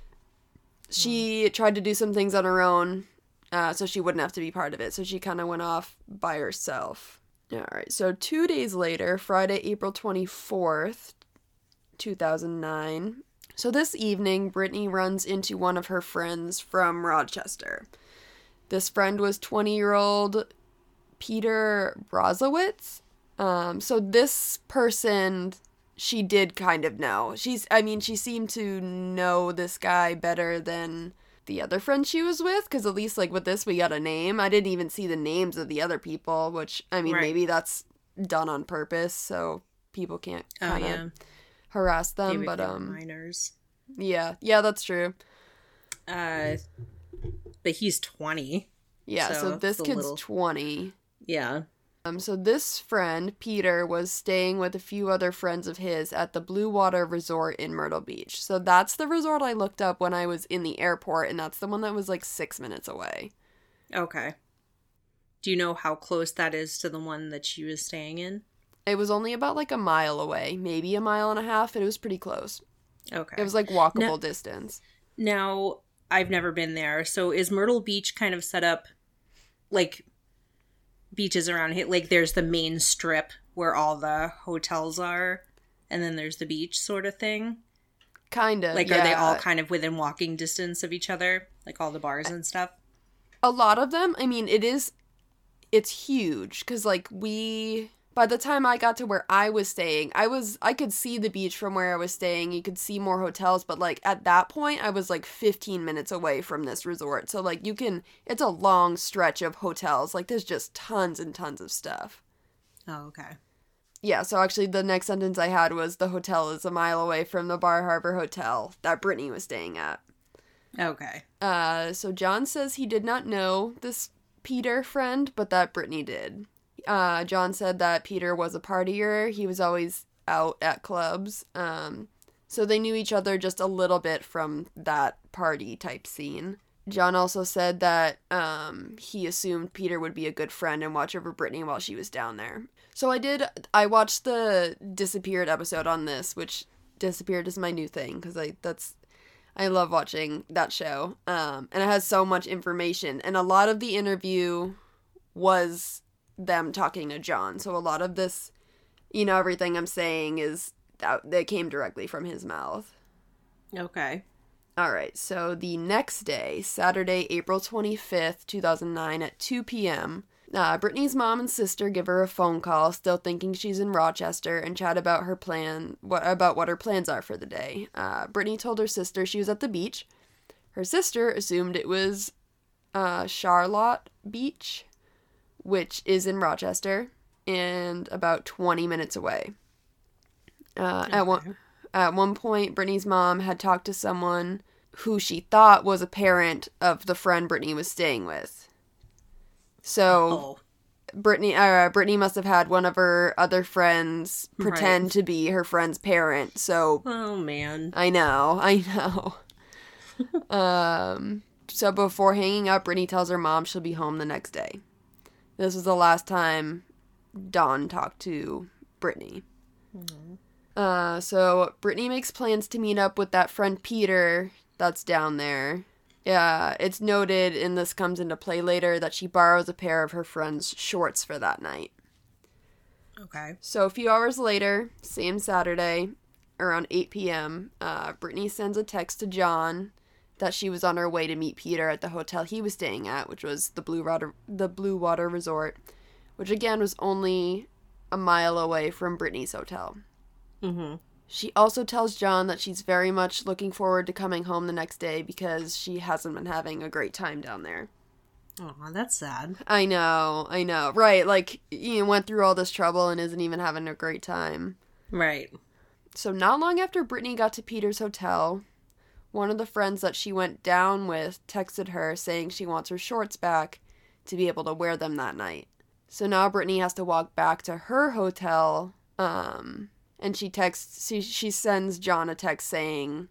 she tried to do some things on her own so she wouldn't have to be part of it. So she kind of went off by herself. All right. So 2 days later, Friday, April 24th, 2009. So this evening, Brittany runs into one of her friends from Rochester. This friend was 20-year-old Peter Brozowitz. So this person, she did kind of know. She seemed to know this guy better than the other friend she was with, because at least, like, with this, we got a name. I didn't even see the names of the other people, which, right. Maybe that's done on purpose, so people can't kind of harass them, but minors. Yeah, that's true. But he's 20. Yeah, so this kid's 20. Yeah. So this friend, Peter, was staying with a few other friends of his at the Blue Water Resort in Myrtle Beach. So that's the resort I looked up when I was in the airport, and that's the one that was like 6 minutes away. Okay. Do you know how close that is to the one that she was staying in? It was only about like a mile away, maybe a mile and a half, and it was pretty close. Okay. It was like walkable distance. Now, I've never been there, so is Myrtle Beach kind of set up like beaches around here? Like, there's the main strip where all the hotels are, and then there's the beach sort of thing? Kind of, Like, are they all kind of within walking distance of each other? Like, all the bars and stuff? A lot of them. I mean, it's huge, because, like, by the time I got to where I was staying, I could see the beach from where I was staying. You could see more hotels, but, like, at that point, I was, like, 15 minutes away from this resort. So, like, it's a long stretch of hotels. Like, there's just tons and tons of stuff. Oh, okay. Yeah, so actually the next sentence I had was, the hotel is a mile away from the Bar Harbor Hotel that Brittany was staying at. Okay. So John says he did not know this Peter friend, but that Brittany did. John said that Peter was a partier. He was always out at clubs. So they knew each other just a little bit from that party type scene. John also said that he assumed Peter would be a good friend and watch over Brittany while she was down there. So I watched the Disappeared episode on this, which Disappeared is my new thing, because I love watching that show. And it has so much information, and a lot of the interview was them talking to John. So a lot of this, everything I'm saying is that came directly from his mouth. Okay. All right. So the next day, Saturday, April 25th, 2009 at 2 p.m., Brittany's mom and sister give her a phone call, still thinking she's in Rochester, and chat about what her plans are for the day. Brittany told her sister she was at the beach. Her sister assumed it was Charlotte Beach, which is in Rochester, and about 20 minutes away. Okay. At one point, Brittany's mom had talked to someone who she thought was a parent of the friend Brittany was staying with. So Brittany must have had one of her other friends pretend to be her friend's parent. So, oh man, I know. So before hanging up, Brittany tells her mom she'll be home the next day. This was the last time Dawn talked to Brittany. Mm-hmm. So Brittany makes plans to meet up with that friend Peter that's down there. Yeah, it's noted, and this comes into play later, that she borrows a pair of her friend's shorts for that night. Okay. So a few hours later, same Saturday, around 8 p.m., Brittany sends a text to John that she was on her way to meet Peter at the hotel he was staying at, which was the Blue Water Resort, which again was only a mile away from Brittany's hotel. Mm-hmm. She also tells John that she's very much looking forward to coming home the next day because she hasn't been having a great time down there. Oh, that's sad. I know. Right, like, you went through all this trouble and isn't even having a great time. Right. So not long after Brittany got to Peter's hotel, one of the friends that she went down with texted her saying she wants her shorts back to be able to wear them that night. So now Brittany has to walk back to her hotel, and she sends John a text saying,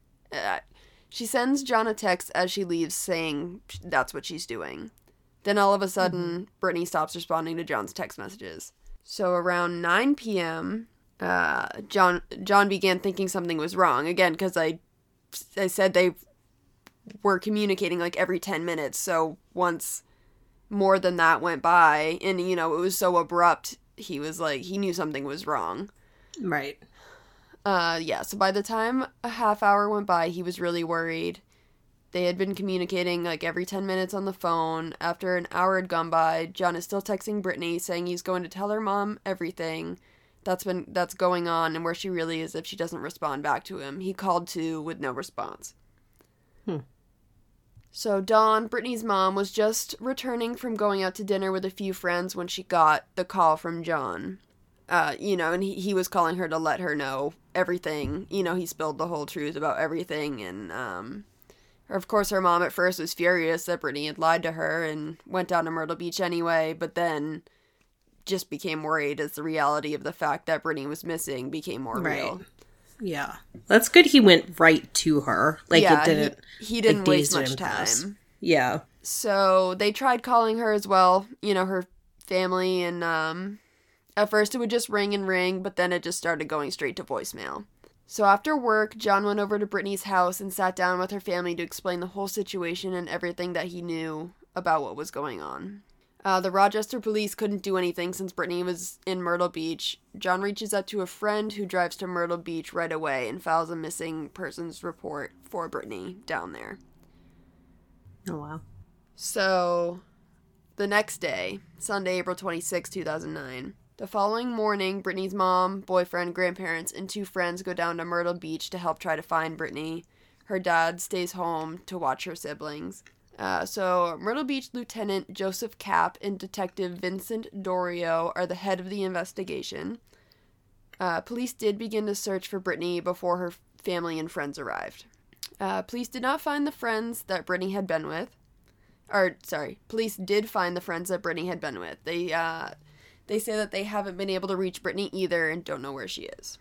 as she leaves saying that's what she's doing. Then all of a sudden, Brittany stops responding to John's text messages. So around 9 p.m., John began thinking something was wrong. Again, because I said they were communicating like every 10 minutes. So once more than that went by, and, it was so abrupt, he was like, he knew something was wrong. Right. So by the time a half hour went by, he was really worried. They had been communicating like every 10 minutes on the phone. After an hour had gone by, John is still texting Brittany saying he's going to tell her mom everything that's going on and where she really is if she doesn't respond back to him. He called too with no response. So Dawn, Brittany's mom, was just returning from going out to dinner with a few friends when she got the call from John. And he was calling her to let her know everything. He spilled the whole truth about everything. And, of course, her mom at first was furious that Brittany had lied to her and went down to Myrtle Beach anyway, but then just became worried as the reality of the fact that Brittany was missing became more real. Yeah. That's good he went right to her. Like, yeah, it didn't... He didn't waste much time. Yeah. So they tried calling her as well, her family, and, at first it would just ring and ring, but then it just started going straight to voicemail. So after work, John went over to Brittany's house and sat down with her family to explain the whole situation and everything that he knew about what was going on. The Rochester police couldn't do anything since Brittany was in Myrtle Beach. John reaches out to a friend who drives to Myrtle Beach right away and files a missing persons report for Brittany down there. Oh, wow. So, the next day, Sunday, April 26, 2009, the following morning, Brittany's mom, boyfriend, grandparents, and two friends go down to Myrtle Beach to help try to find Brittany. Her dad stays home to watch her siblings. So Myrtle Beach Lieutenant Joseph Kapp and Detective Vincent Dorio are the head of the investigation. Police did begin to search for Brittany before her family and friends arrived. Police did not find the friends that Brittany had been with. Police did find the friends that Brittany had been with. They say that they haven't been able to reach Brittany either and don't know where she is.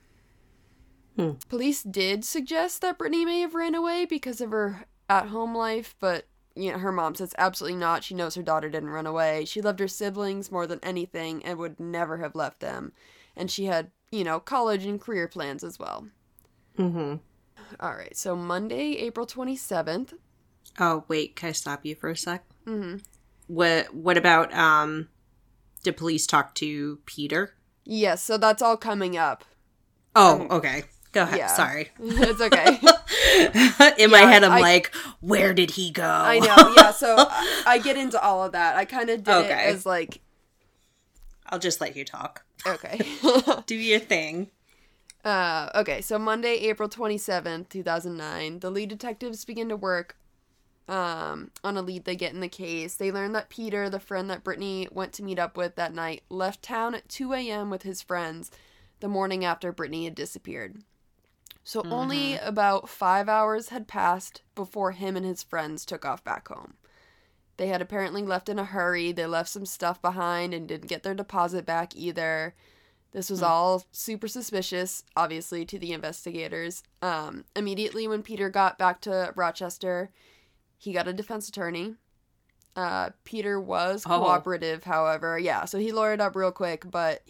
Police did suggest that Brittany may have ran away because of her at-home life, but her mom says absolutely not. She knows her daughter didn't run away. She loved her siblings more than anything and would never have left them. And she had, college and career plans as well. Mm-hmm. All right, so Monday, April 27th. Oh, wait, can I stop you for a sec? Mm-hmm. What about, did police talk to Peter? Yes, so that's all coming up. Oh, okay. Go ahead. Yeah. Sorry. It's okay. In my head, I'm like, where did he go? I know, yeah, so I get into all of that. I kind of did it as like... I'll just let you talk. Okay. Do your thing. Okay, so Monday, April 27th, 2009, the lead detectives begin to work on a lead they get in the case. They learn that Peter, the friend that Brittany went to meet up with that night, left town at 2 a.m. with his friends the morning after Brittany had disappeared. So only about 5 hours had passed before him and his friends took off back home. They had apparently left in a hurry. They left some stuff behind and didn't get their deposit back either. This was all super suspicious, obviously, to the investigators. Immediately when Peter got back to Rochester, he got a defense attorney. Peter was cooperative, however. Yeah, so he lawyered up real quick, but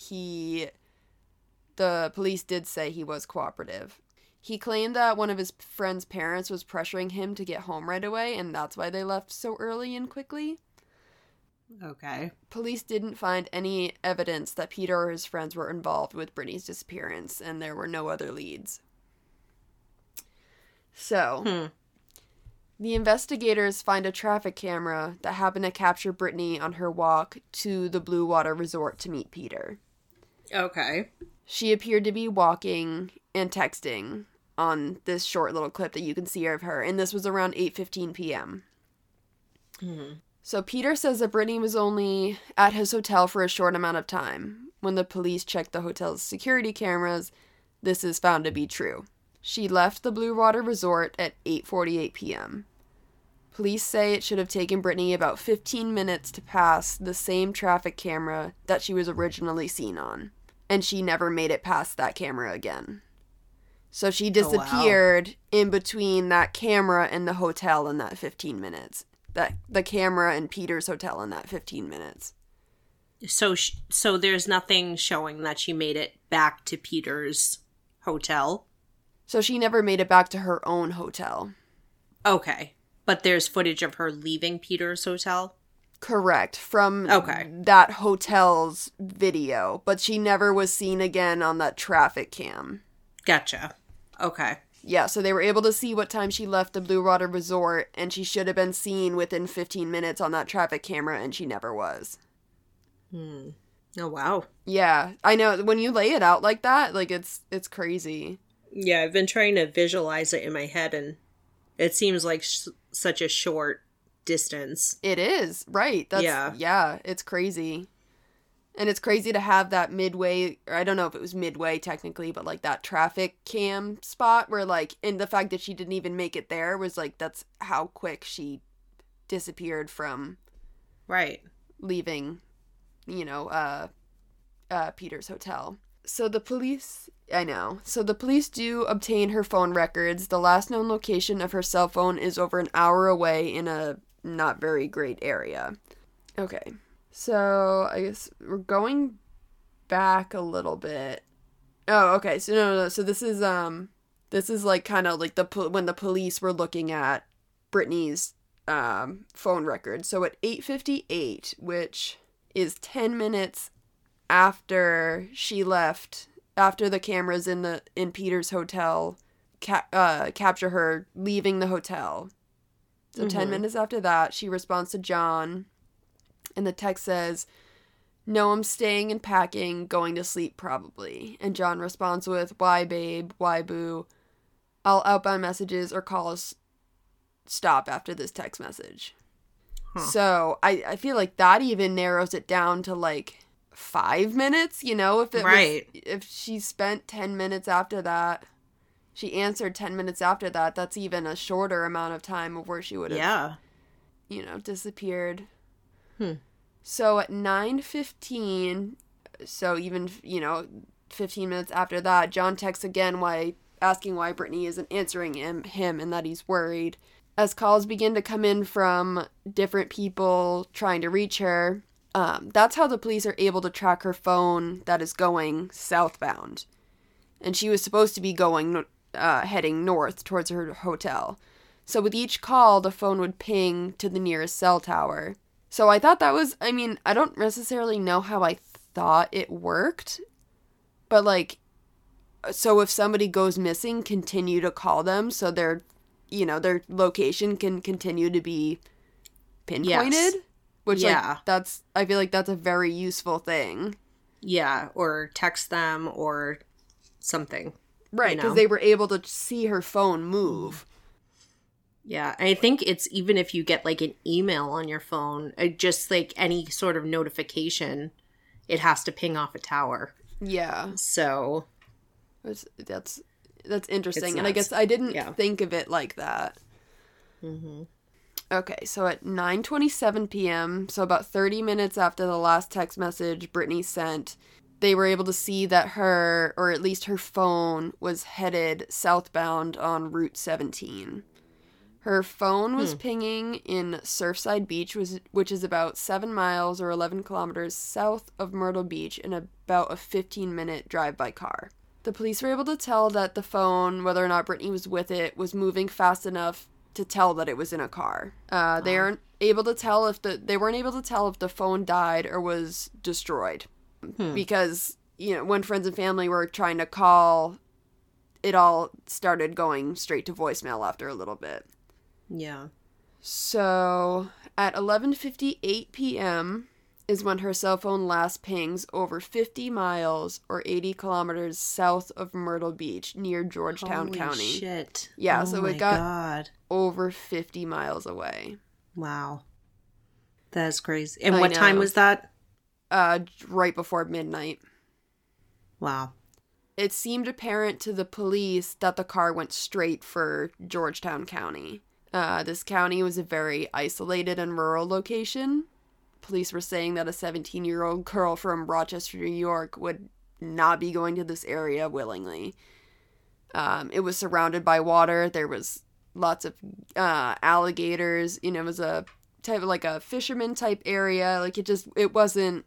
the police did say he was cooperative. He claimed that one of his friend's parents was pressuring him to get home right away, and that's why they left so early and quickly. Okay. Police didn't find any evidence that Peter or his friends were involved with Brittany's disappearance, and there were no other leads. So, the investigators find a traffic camera that happened to capture Brittany on her walk to the Blue Water Resort to meet Peter. Okay. She appeared to be walking and texting on this short little clip that you can see of her, and this was around 8:15 p.m. So Peter says that Brittany was only at his hotel for a short amount of time. When the police checked the hotel's security cameras, this is found to be true. She left the Blue Water Resort at 8:48 p.m. Police say it should have taken Brittany about 15 minutes to pass the same traffic camera that she was originally seen on, and she never made it past that camera again. So she disappeared in between that camera and the hotel in that 15 minutes. The camera and Peter's hotel in that 15 minutes. So there's nothing showing that she made it back to Peter's hotel? So she never made it back to her own hotel. Okay. But there's footage of her leaving Peter's hotel? Correct. From that hotel's video. But she never was seen again on that traffic cam. Gotcha. Okay. Yeah, so they were able to see what time she left the Blue Water Resort, and she should have been seen within 15 minutes on that traffic camera, and she never was. Oh, wow. Yeah, I know. When you lay it out like that, like, it's crazy. Yeah, I've been trying to visualize it in my head, and it seems like such a short distance. It is, right. Yeah, it's crazy. And it's crazy to have that midway, or I don't know if it was midway technically, but like that traffic cam spot where like, and the fact that she didn't even make it there was like, that's how quick she disappeared from leaving, Peter's hotel. So the police do obtain her phone records. The last known location of her cell phone is over an hour away in a not very great area. Okay. So, I guess we're going back a little bit. Oh, okay. So, no. So, this is like kind of like when the police were looking at Brittany's phone record. So, at 8:58, which is 10 minutes after she left, after the cameras in Peter's hotel capture her leaving the hotel. So, 10 minutes after that, she responds to John. And the text says, "No, I'm staying and packing, going to sleep probably." And John responds with, "Why, babe? Why, boo? All outbound messages or calls stop after this text message." So I feel like that even narrows it down to like 5 minutes, if she spent 10 minutes after that, she answered 10 minutes after that, that's even a shorter amount of time of where she would have, disappeared. So at 9:15, so even, 15 minutes after that, John texts again asking why Brittany isn't answering him and that he's worried. As calls begin to come in from different people trying to reach her, that's how the police are able to track her phone that is going southbound. And she was supposed to be heading north towards her hotel. So with each call, the phone would ping to the nearest cell tower. So I thought that was, I don't necessarily know how I thought it worked, but like, so if somebody goes missing, continue to call them so their location can continue to be pinpointed, which I feel like that's a very useful thing. Yeah, or text them or something. Right, because they were able to see her phone move. Yeah, I think it's even if you get like an email on your phone, just like any sort of notification, it has to ping off a tower. Yeah. So that's That's interesting. And I guess I didn't think of it like that. Mm-hmm. Okay, so at 9:27 p.m., so about 30 minutes after the last text message Brittany sent, they were able to see that her, or at least her phone, was headed southbound on Route 17. Her phone was pinging in Surfside Beach, which is about 7 miles or 11 kilometers south of Myrtle Beach and about a 15-minute drive by car. The police were able to tell that the phone, whether or not Brittany was with it, was moving fast enough to tell that it was in a car. They weren't able to tell if the phone died or was destroyed. Because, when friends and family were trying to call, it all started going straight to voicemail after a little bit. Yeah. So, at 11:58 p.m. is when her cell phone last pings over 50 miles or 80 kilometers south of Myrtle Beach near Georgetown County. Holy shit. Yeah, so it got over 50 miles away. Wow. That's crazy. And what time was that? Right before midnight. Wow. It seemed apparent to the police that the car went straight for Georgetown County. This county was a very isolated and rural location. Police were saying that a 17-year-old girl from Rochester, New York would not be going to this area willingly. It was surrounded by water. There was lots of alligators. It was a type of like a fisherman type area. Like it wasn't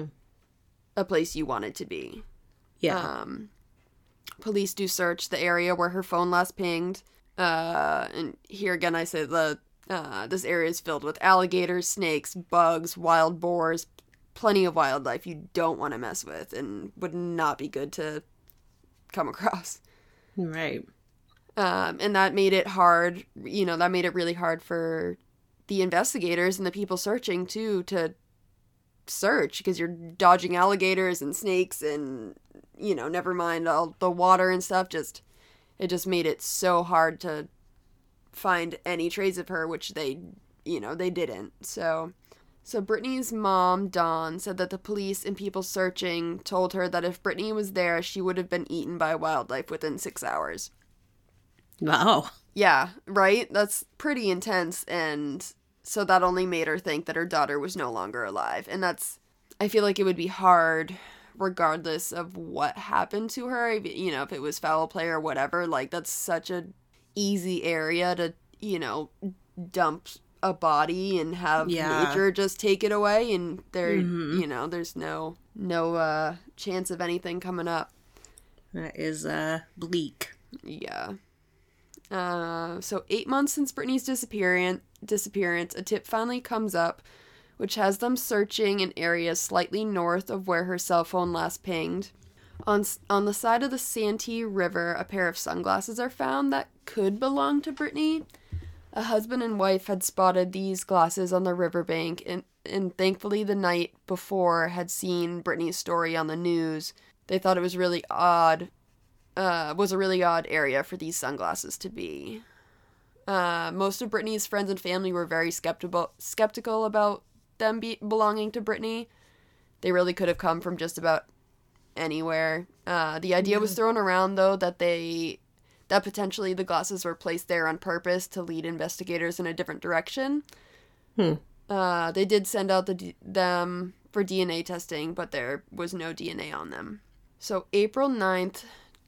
a place you wanted to be. Yeah. Police do search the area where her phone last pinged. And here again, I say this area is filled with alligators, snakes, bugs, wild boars, plenty of wildlife you don't want to mess with and would not be good to come across. Right. And that made it hard, that made it really hard for the investigators and the people searching too to search because you're dodging alligators and snakes and, never mind all the water and stuff. It just made it so hard to find any trace of her, which they didn't. So Brittany's mom, Dawn, said that the police and people searching told her that if Brittany was there, she would have been eaten by wildlife within 6 hours. Wow. Yeah, right? That's pretty intense, and so that only made her think that her daughter was no longer alive. And I feel like it would be hard regardless of what happened to her, if it was foul play or whatever. Like, that's such a easy area to, dump a body and have nature just take it away, and there's no chance of anything coming up. That is bleak. Yeah. So 8 months since Brittany's disappearance, a tip finally comes up, which has them searching an area slightly north of where her cell phone last pinged. On the side of the Santee River, a pair of sunglasses are found that could belong to Brittany. A husband and wife had spotted these glasses on the riverbank, and thankfully the night before had seen Brittany's story on the news. They thought it was really odd. Was a really odd area for these sunglasses to be. Most of Brittany's friends and family were very skeptical about them belonging to Brittany. They really could have come from just about anywhere. The idea was thrown around, though, that potentially the glasses were placed there on purpose to lead investigators in a different direction. They did send out them for DNA testing, but there was no DNA on them. So April 9th,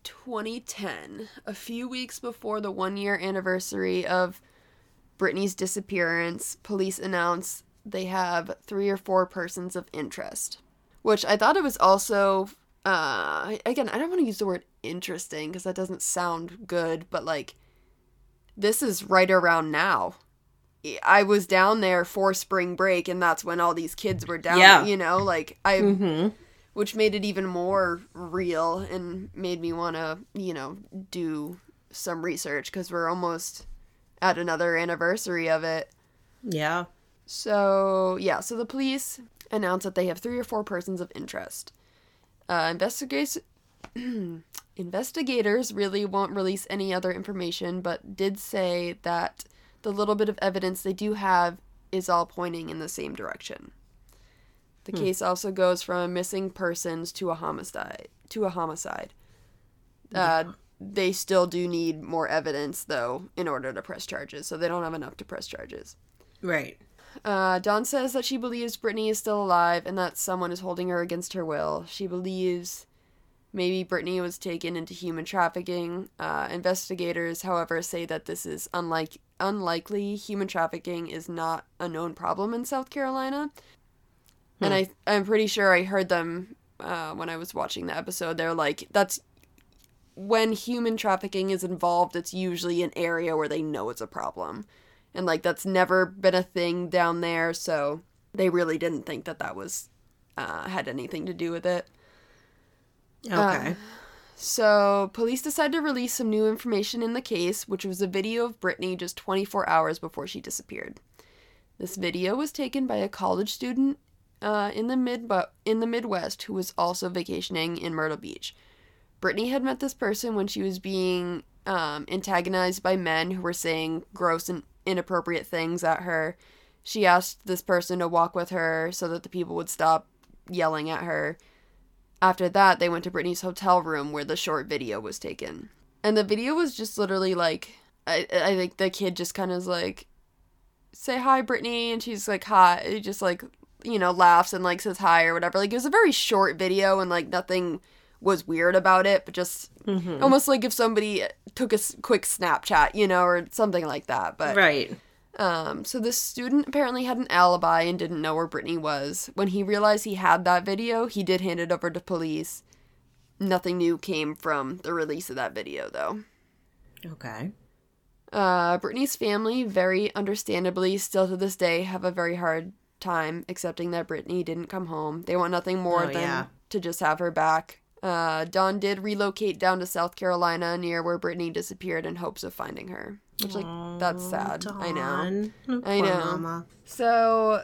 2010, a few weeks before the 1-year anniversary of Brittany's disappearance, police announced they have 3 or 4 persons of interest. Which I thought it was also, again, I don't want to use the word interesting because that doesn't sound good, but this is right around now. I was down there for spring break, and that's when all these kids were down, which made it even more real and made me want to, do some research because we're almost at another anniversary of it. Yeah. So the police announced that they have 3 or 4 persons of interest. Investigators really won't release any other information, but did say that the little bit of evidence they do have is all pointing in the same direction. The case also goes from missing persons to a homicide. they still do need more evidence, though, in order to press charges. So they don't have enough to press charges. Right. Dawn says that she believes Brittany is still alive and that someone is holding her against her will. She believes maybe Brittany was taken into human trafficking. Investigators, however, say that this is unlikely. Human trafficking is not a known problem in South Carolina. And I'm pretty sure I heard them when I was watching the episode. They're like, that's when human trafficking is involved, it's usually an area where they know it's a problem. And, like, that's never been a thing down there, so they really didn't think that that was, had anything to do with it. Okay. So, police decided to release some new information in the case, which was a video of Brittany just 24 hours before she disappeared. This video was taken by a college student in the Midwest who was also vacationing in Myrtle Beach. Brittany had met this person when she was being antagonized by men who were saying gross and inappropriate things at her. She asked this person to walk with her so that the people would stop yelling at her. After that, they went to Brittany's hotel room where the short video was taken. And the video was just literally like, I think the kid just kind of is like, say hi, Brittany, and she's like, hi, it just like, you know, laughs and like says hi or whatever. Like, it was a very short video and like nothing was weird about it, but just almost like if somebody took a quick Snapchat, you know, or something like that. But right. So this student apparently had an alibi and didn't know where Brittany was. When he realized he had that video, he did hand it over to police. Nothing new came from the release of that video, though. Okay. Brittany's family, very understandably, still to this day, have a very hard time accepting that Brittany didn't come home. They want nothing more than to just have her back. Dawn did relocate down to South Carolina near where Brittany disappeared in hopes of finding her. Which, like, that's sad. Dawn. I know. Poor mama. So,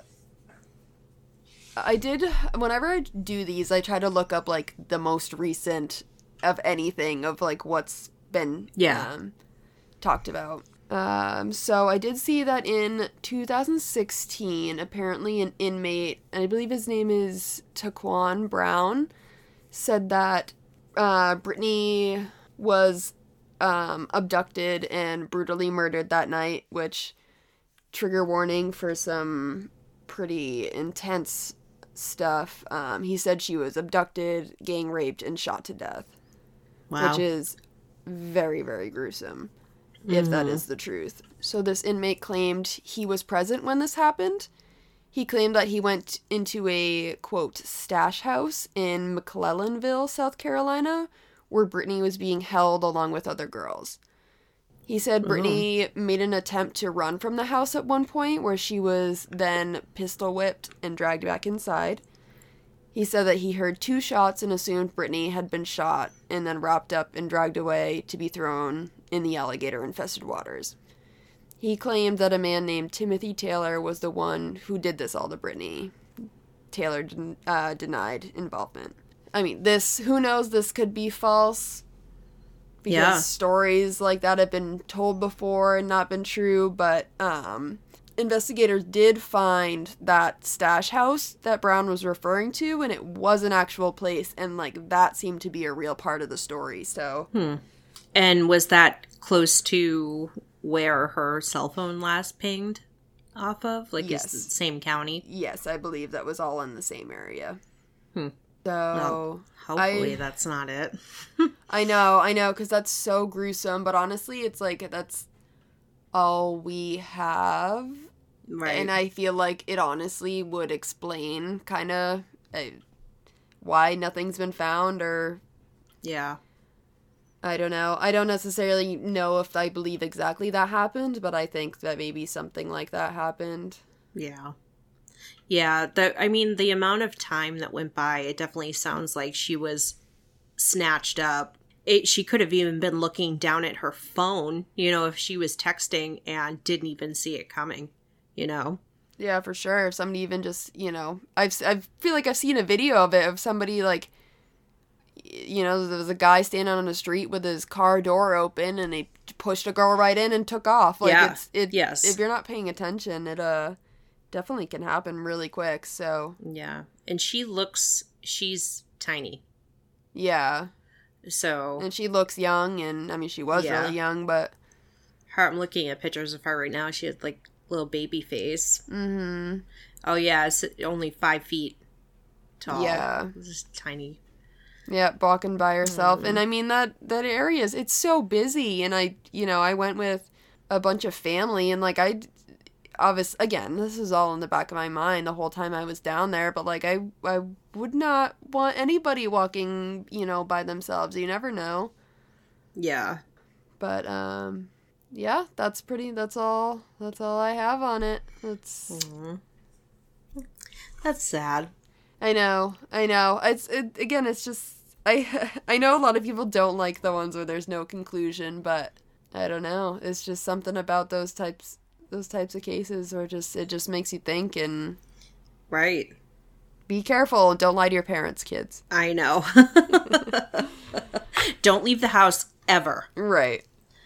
whenever I do these, I try to look up, like, the most recent of anything of, like, what's been talked about. So I did see that in 2016, apparently an inmate, and I believe his name is Taquan Brown, said that Brittany was abducted and brutally murdered that night, which, trigger warning for some pretty intense stuff. He said she was abducted, gang raped, and shot to death. Wow. Which is very, very gruesome, if that is the truth. So this inmate claimed he was present when this happened. He claimed that he went into a, quote, stash house in McClellanville, South Carolina, where Brittany was being held along with other girls. He said Brittany made an attempt to run from the house at one point, where she was then pistol whipped and dragged back inside. He said that he heard 2 shots and assumed Brittany had been shot and then wrapped up and dragged away to be thrown in the alligator-infested waters. He claimed that a man named Timothy Taylor was the one who did this all to Brittany. Taylor denied involvement. I mean, who knows, this could be false. Because stories like that have been told before and not been true, but investigators did find that stash house that Brown was referring to, and it was an actual place, and, like, that seemed to be a real part of the story, so. And was that close to where her cell phone last pinged off of? Like, yes. Is it the same county? Yes, I believe that was all in the same area. So, well, hopefully that's not it. I know, because that's so gruesome, but honestly, it's like, that's all we have. Right. And I feel like it honestly would explain kind of why nothing's been found, or... Yeah. I don't know. I don't necessarily know if I believe exactly that happened, but I think that maybe something like that happened. Yeah. Yeah, the amount of time that went by, it definitely sounds like she was snatched up. She could have even been looking down at her phone, if she was texting and didn't even see it coming, Yeah, for sure. If somebody even just, I feel like I've seen a video of it, of somebody, like, there was a guy standing on the street with his car door open, and they pushed a girl right in and took off. Like, yes. If you're not paying attention, it definitely can happen really quick, so. Yeah. And she's tiny. Yeah. So, and she looks young, and I mean, she was really young, but I'm looking at pictures of her right now. She had like little baby face. Mm-hmm. Oh yeah, it's only 5 feet tall. Yeah, it's just tiny. Yeah, walking by herself, and I mean that area it's so busy, and I went with a bunch of family, and like again, this is all in the back of my mind the whole time I was down there, but like I would not want anybody walking, by themselves. You never know. Yeah. But yeah, that's all I have on it. That's sad. I know. It's just I know a lot of people don't like the ones where there's no conclusion, but I don't know. It's just something about those types of cases where it just makes you think, and right. Be careful. Don't lie to your parents, kids. I know. Don't leave the house ever. Right.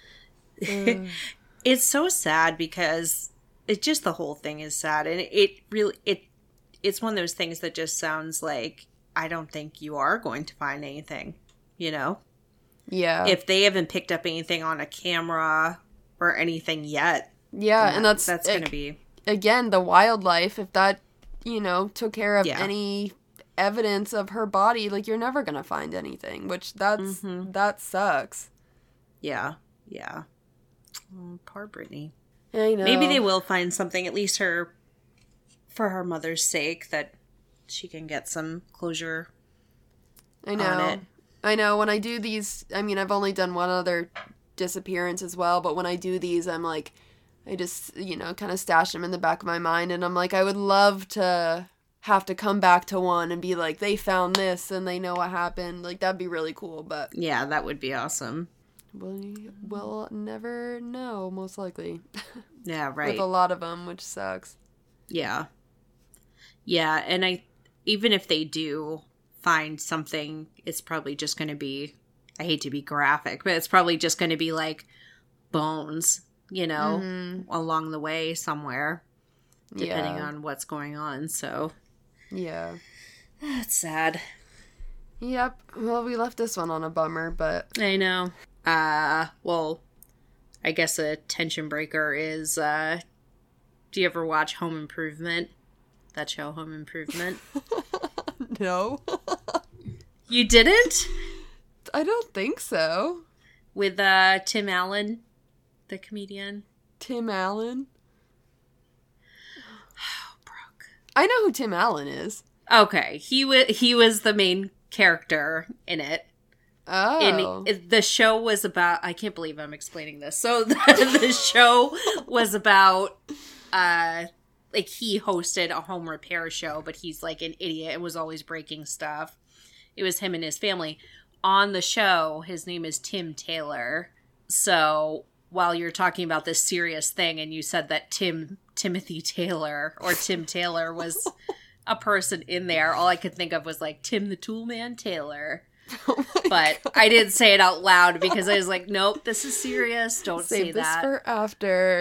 It's so sad because the whole thing is sad, and it's one of those things that just sounds like I don't think you are going to find anything, Yeah. If they haven't picked up anything on a camera or anything yet. Yeah, and that's going to be again the wildlife. If that took care of any evidence of her body, like you're never gonna find anything. Which that sucks. Yeah. Oh, poor Brittany. I know. Maybe they will find something, at least for her mother's sake, that she can get some closure. I know. On it. I know. When I do these, I mean, I've only done one other disappearance as well, but when I do these, I'm like, I just, kind of stash them in the back of my mind, and I'm like, I would love to have to come back to one and be like, they found this and they know what happened. Like, that'd be really cool, but... Yeah, that would be awesome. We'll never know, most likely. Yeah, right. With a lot of them, which sucks. Yeah. Yeah, and even if they do find something, it's probably just going to be, I hate to be graphic, but it's probably just going to be like bones, along the way somewhere, depending on what's going on. So, yeah. That's sad. Yep. Well, we left this one on a bummer, but... I know. Well, I guess a tension breaker is, do you ever watch Home Improvement? That show, Home Improvement? No. You didn't? I don't think so. With, Tim Allen, the comedian. Tim Allen? Oh, Brooke. I know who Tim Allen is. Okay. He was the main character in it. Oh. And the show was about... I can't believe I'm explaining this. So the show was about... like, he hosted a home repair show, but he's, like, an idiot and was always breaking stuff. It was him and his family. On the show, his name is Tim Taylor. So, while you're talking about this serious thing, and you said that Timothy Taylor, or Tim Taylor, was a person in there, all I could think of was, like, Tim the Toolman Taylor. Oh but God. I didn't say it out loud because I was like, nope, this is serious. Don't say that. Save this for after.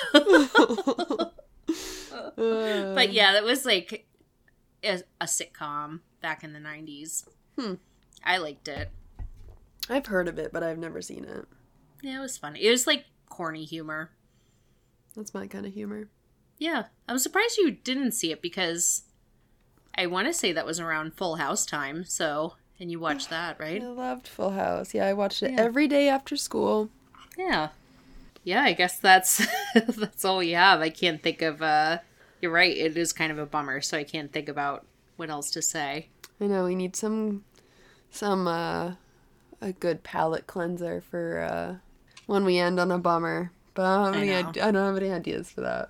But yeah, that was like a sitcom back in the 90s. I liked it. I've heard of it, but I've never seen it. Yeah, it was funny. It was like corny humor. That's my kind of humor. Yeah. I'm surprised you didn't see it because I want to say that was around Full House time, so... And you watched that, right? I loved Full House. Yeah, I watched it every day after school. Yeah. Yeah, I guess that's all we have. I can't think of... You're right, it is kind of a bummer, so I can't think about what else to say. I know, we need some a good palate cleanser for when we end on a bummer. But I don't have any ideas for that.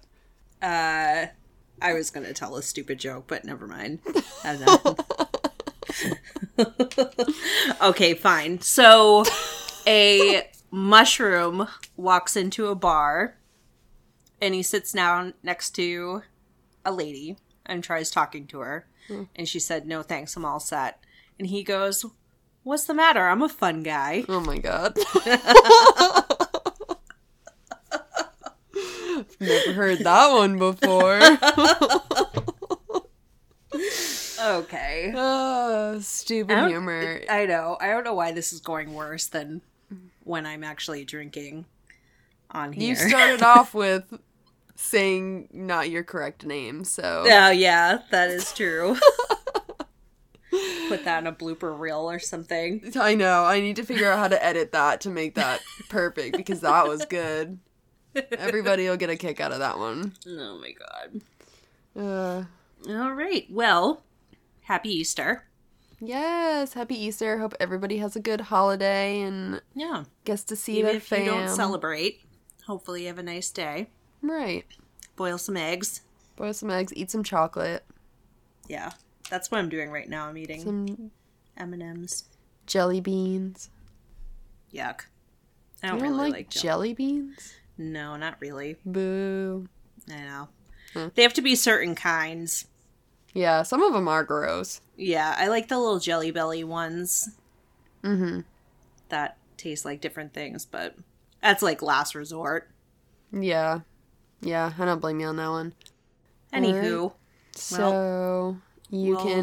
I was going to tell a stupid joke, but never mind. I don't know. Okay, fine. So, a mushroom walks into a bar, and he sits down next to a lady and tries talking to her. And she said, "No thanks, I'm all set." And he goes, "What's the matter? I'm a fun guy." Oh my God. Never heard that one before. Okay. Stupid humor. I know. I don't know why this is going worse than when I'm actually drinking on here. You started off with saying not your correct name, so... Oh, yeah, that is true. Put that in a blooper reel or something. I know. I need to figure out how to edit that to make that perfect, because that was good. Everybody will get a kick out of that one. Oh, my God. All right. Well, happy Easter. Yes, happy Easter. Hope everybody has a good holiday and gets to see Even their if fam. you don't celebrate, hopefully you have a nice day. Right. Boil some eggs. Boil some eggs, eat some chocolate. Yeah, that's what I'm doing right now. I'm eating some M&Ms. Jelly beans. Yuck. I You don't don't really like jelly beans? No, not really. Boo. I know. They have to be certain kinds. Yeah, some of them are gross. Yeah, I like the little Jelly Belly ones. Mm-hmm. That taste like different things, but that's like last resort. Yeah. Yeah, I don't blame you on that one. Anywho. Right. So, you can...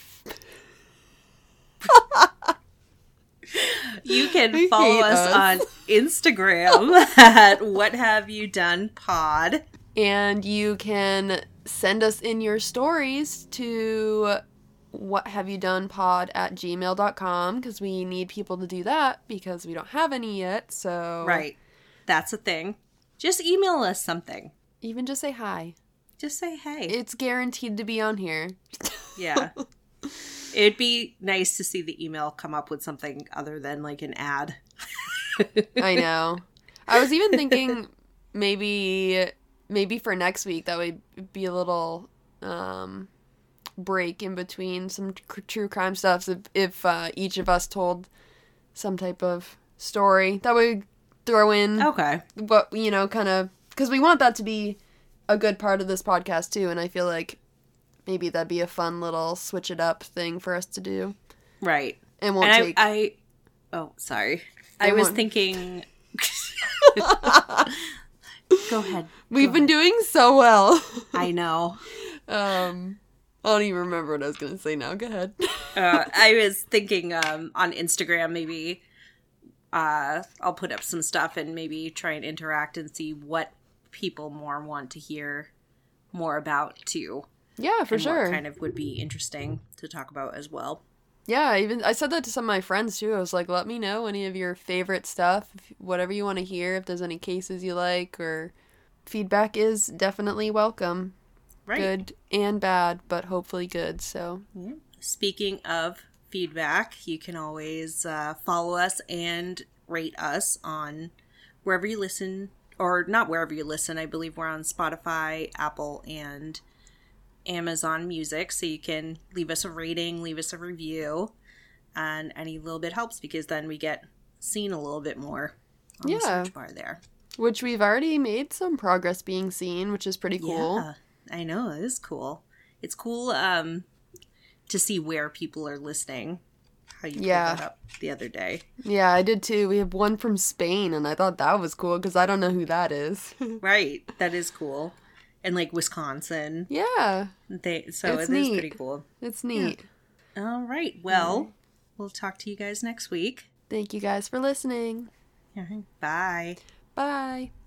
You can follow us on Instagram at What Have You Done Pod. And you can send us in your stories to whathaveyoudonepod@gmail.com because we need people to do that because we don't have any yet, so... Right. That's a thing. Just email us something. Even just say hi. Just say hey. It's guaranteed to be on here. Yeah. It'd be nice to see the email come up with something other than like an ad. I know. I was even thinking maybe for next week that would be a little break in between some true crime stuff if each of us told some type of story that would throw in what, kind of, because we want that to be a good part of this podcast too, and I feel like maybe that'd be a fun little switch it up thing for us to do. Right. And won't take... Oh, sorry. I was thinking... Go ahead. We've been doing so well. I know. I don't even remember what I was going to say now. Go ahead. I was thinking on Instagram maybe I'll put up some stuff and maybe try and interact and see what people more want to hear more about too. Yeah, for sure. What kind of would be interesting to talk about as well. Yeah, I said that to some of my friends too. I was like, let me know any of your favorite stuff, whatever you want to hear, if there's any cases you like, or feedback is definitely welcome. Right. Good and bad, but hopefully good, so. Yeah. Speaking of feedback, you can always follow us and rate us on wherever you listen, or not wherever you listen. I believe we're on Spotify, Apple, and Amazon Music, so you can leave us a rating, leave us a review, and any little bit helps because then we get seen a little bit more on the search bar there. Which we've already made some progress being seen, which is pretty cool. Yeah, I know, it is cool. It's cool to see where people are listening. How you pulled that up the other day. Yeah, I did too. We have one from Spain, and I thought that was cool because I don't know who that is. Right, that is cool. And like Wisconsin. Yeah. It is pretty cool. It's neat. Yeah. All right. Well, we'll talk to you guys next week. Thank you guys for listening. Bye. Bye.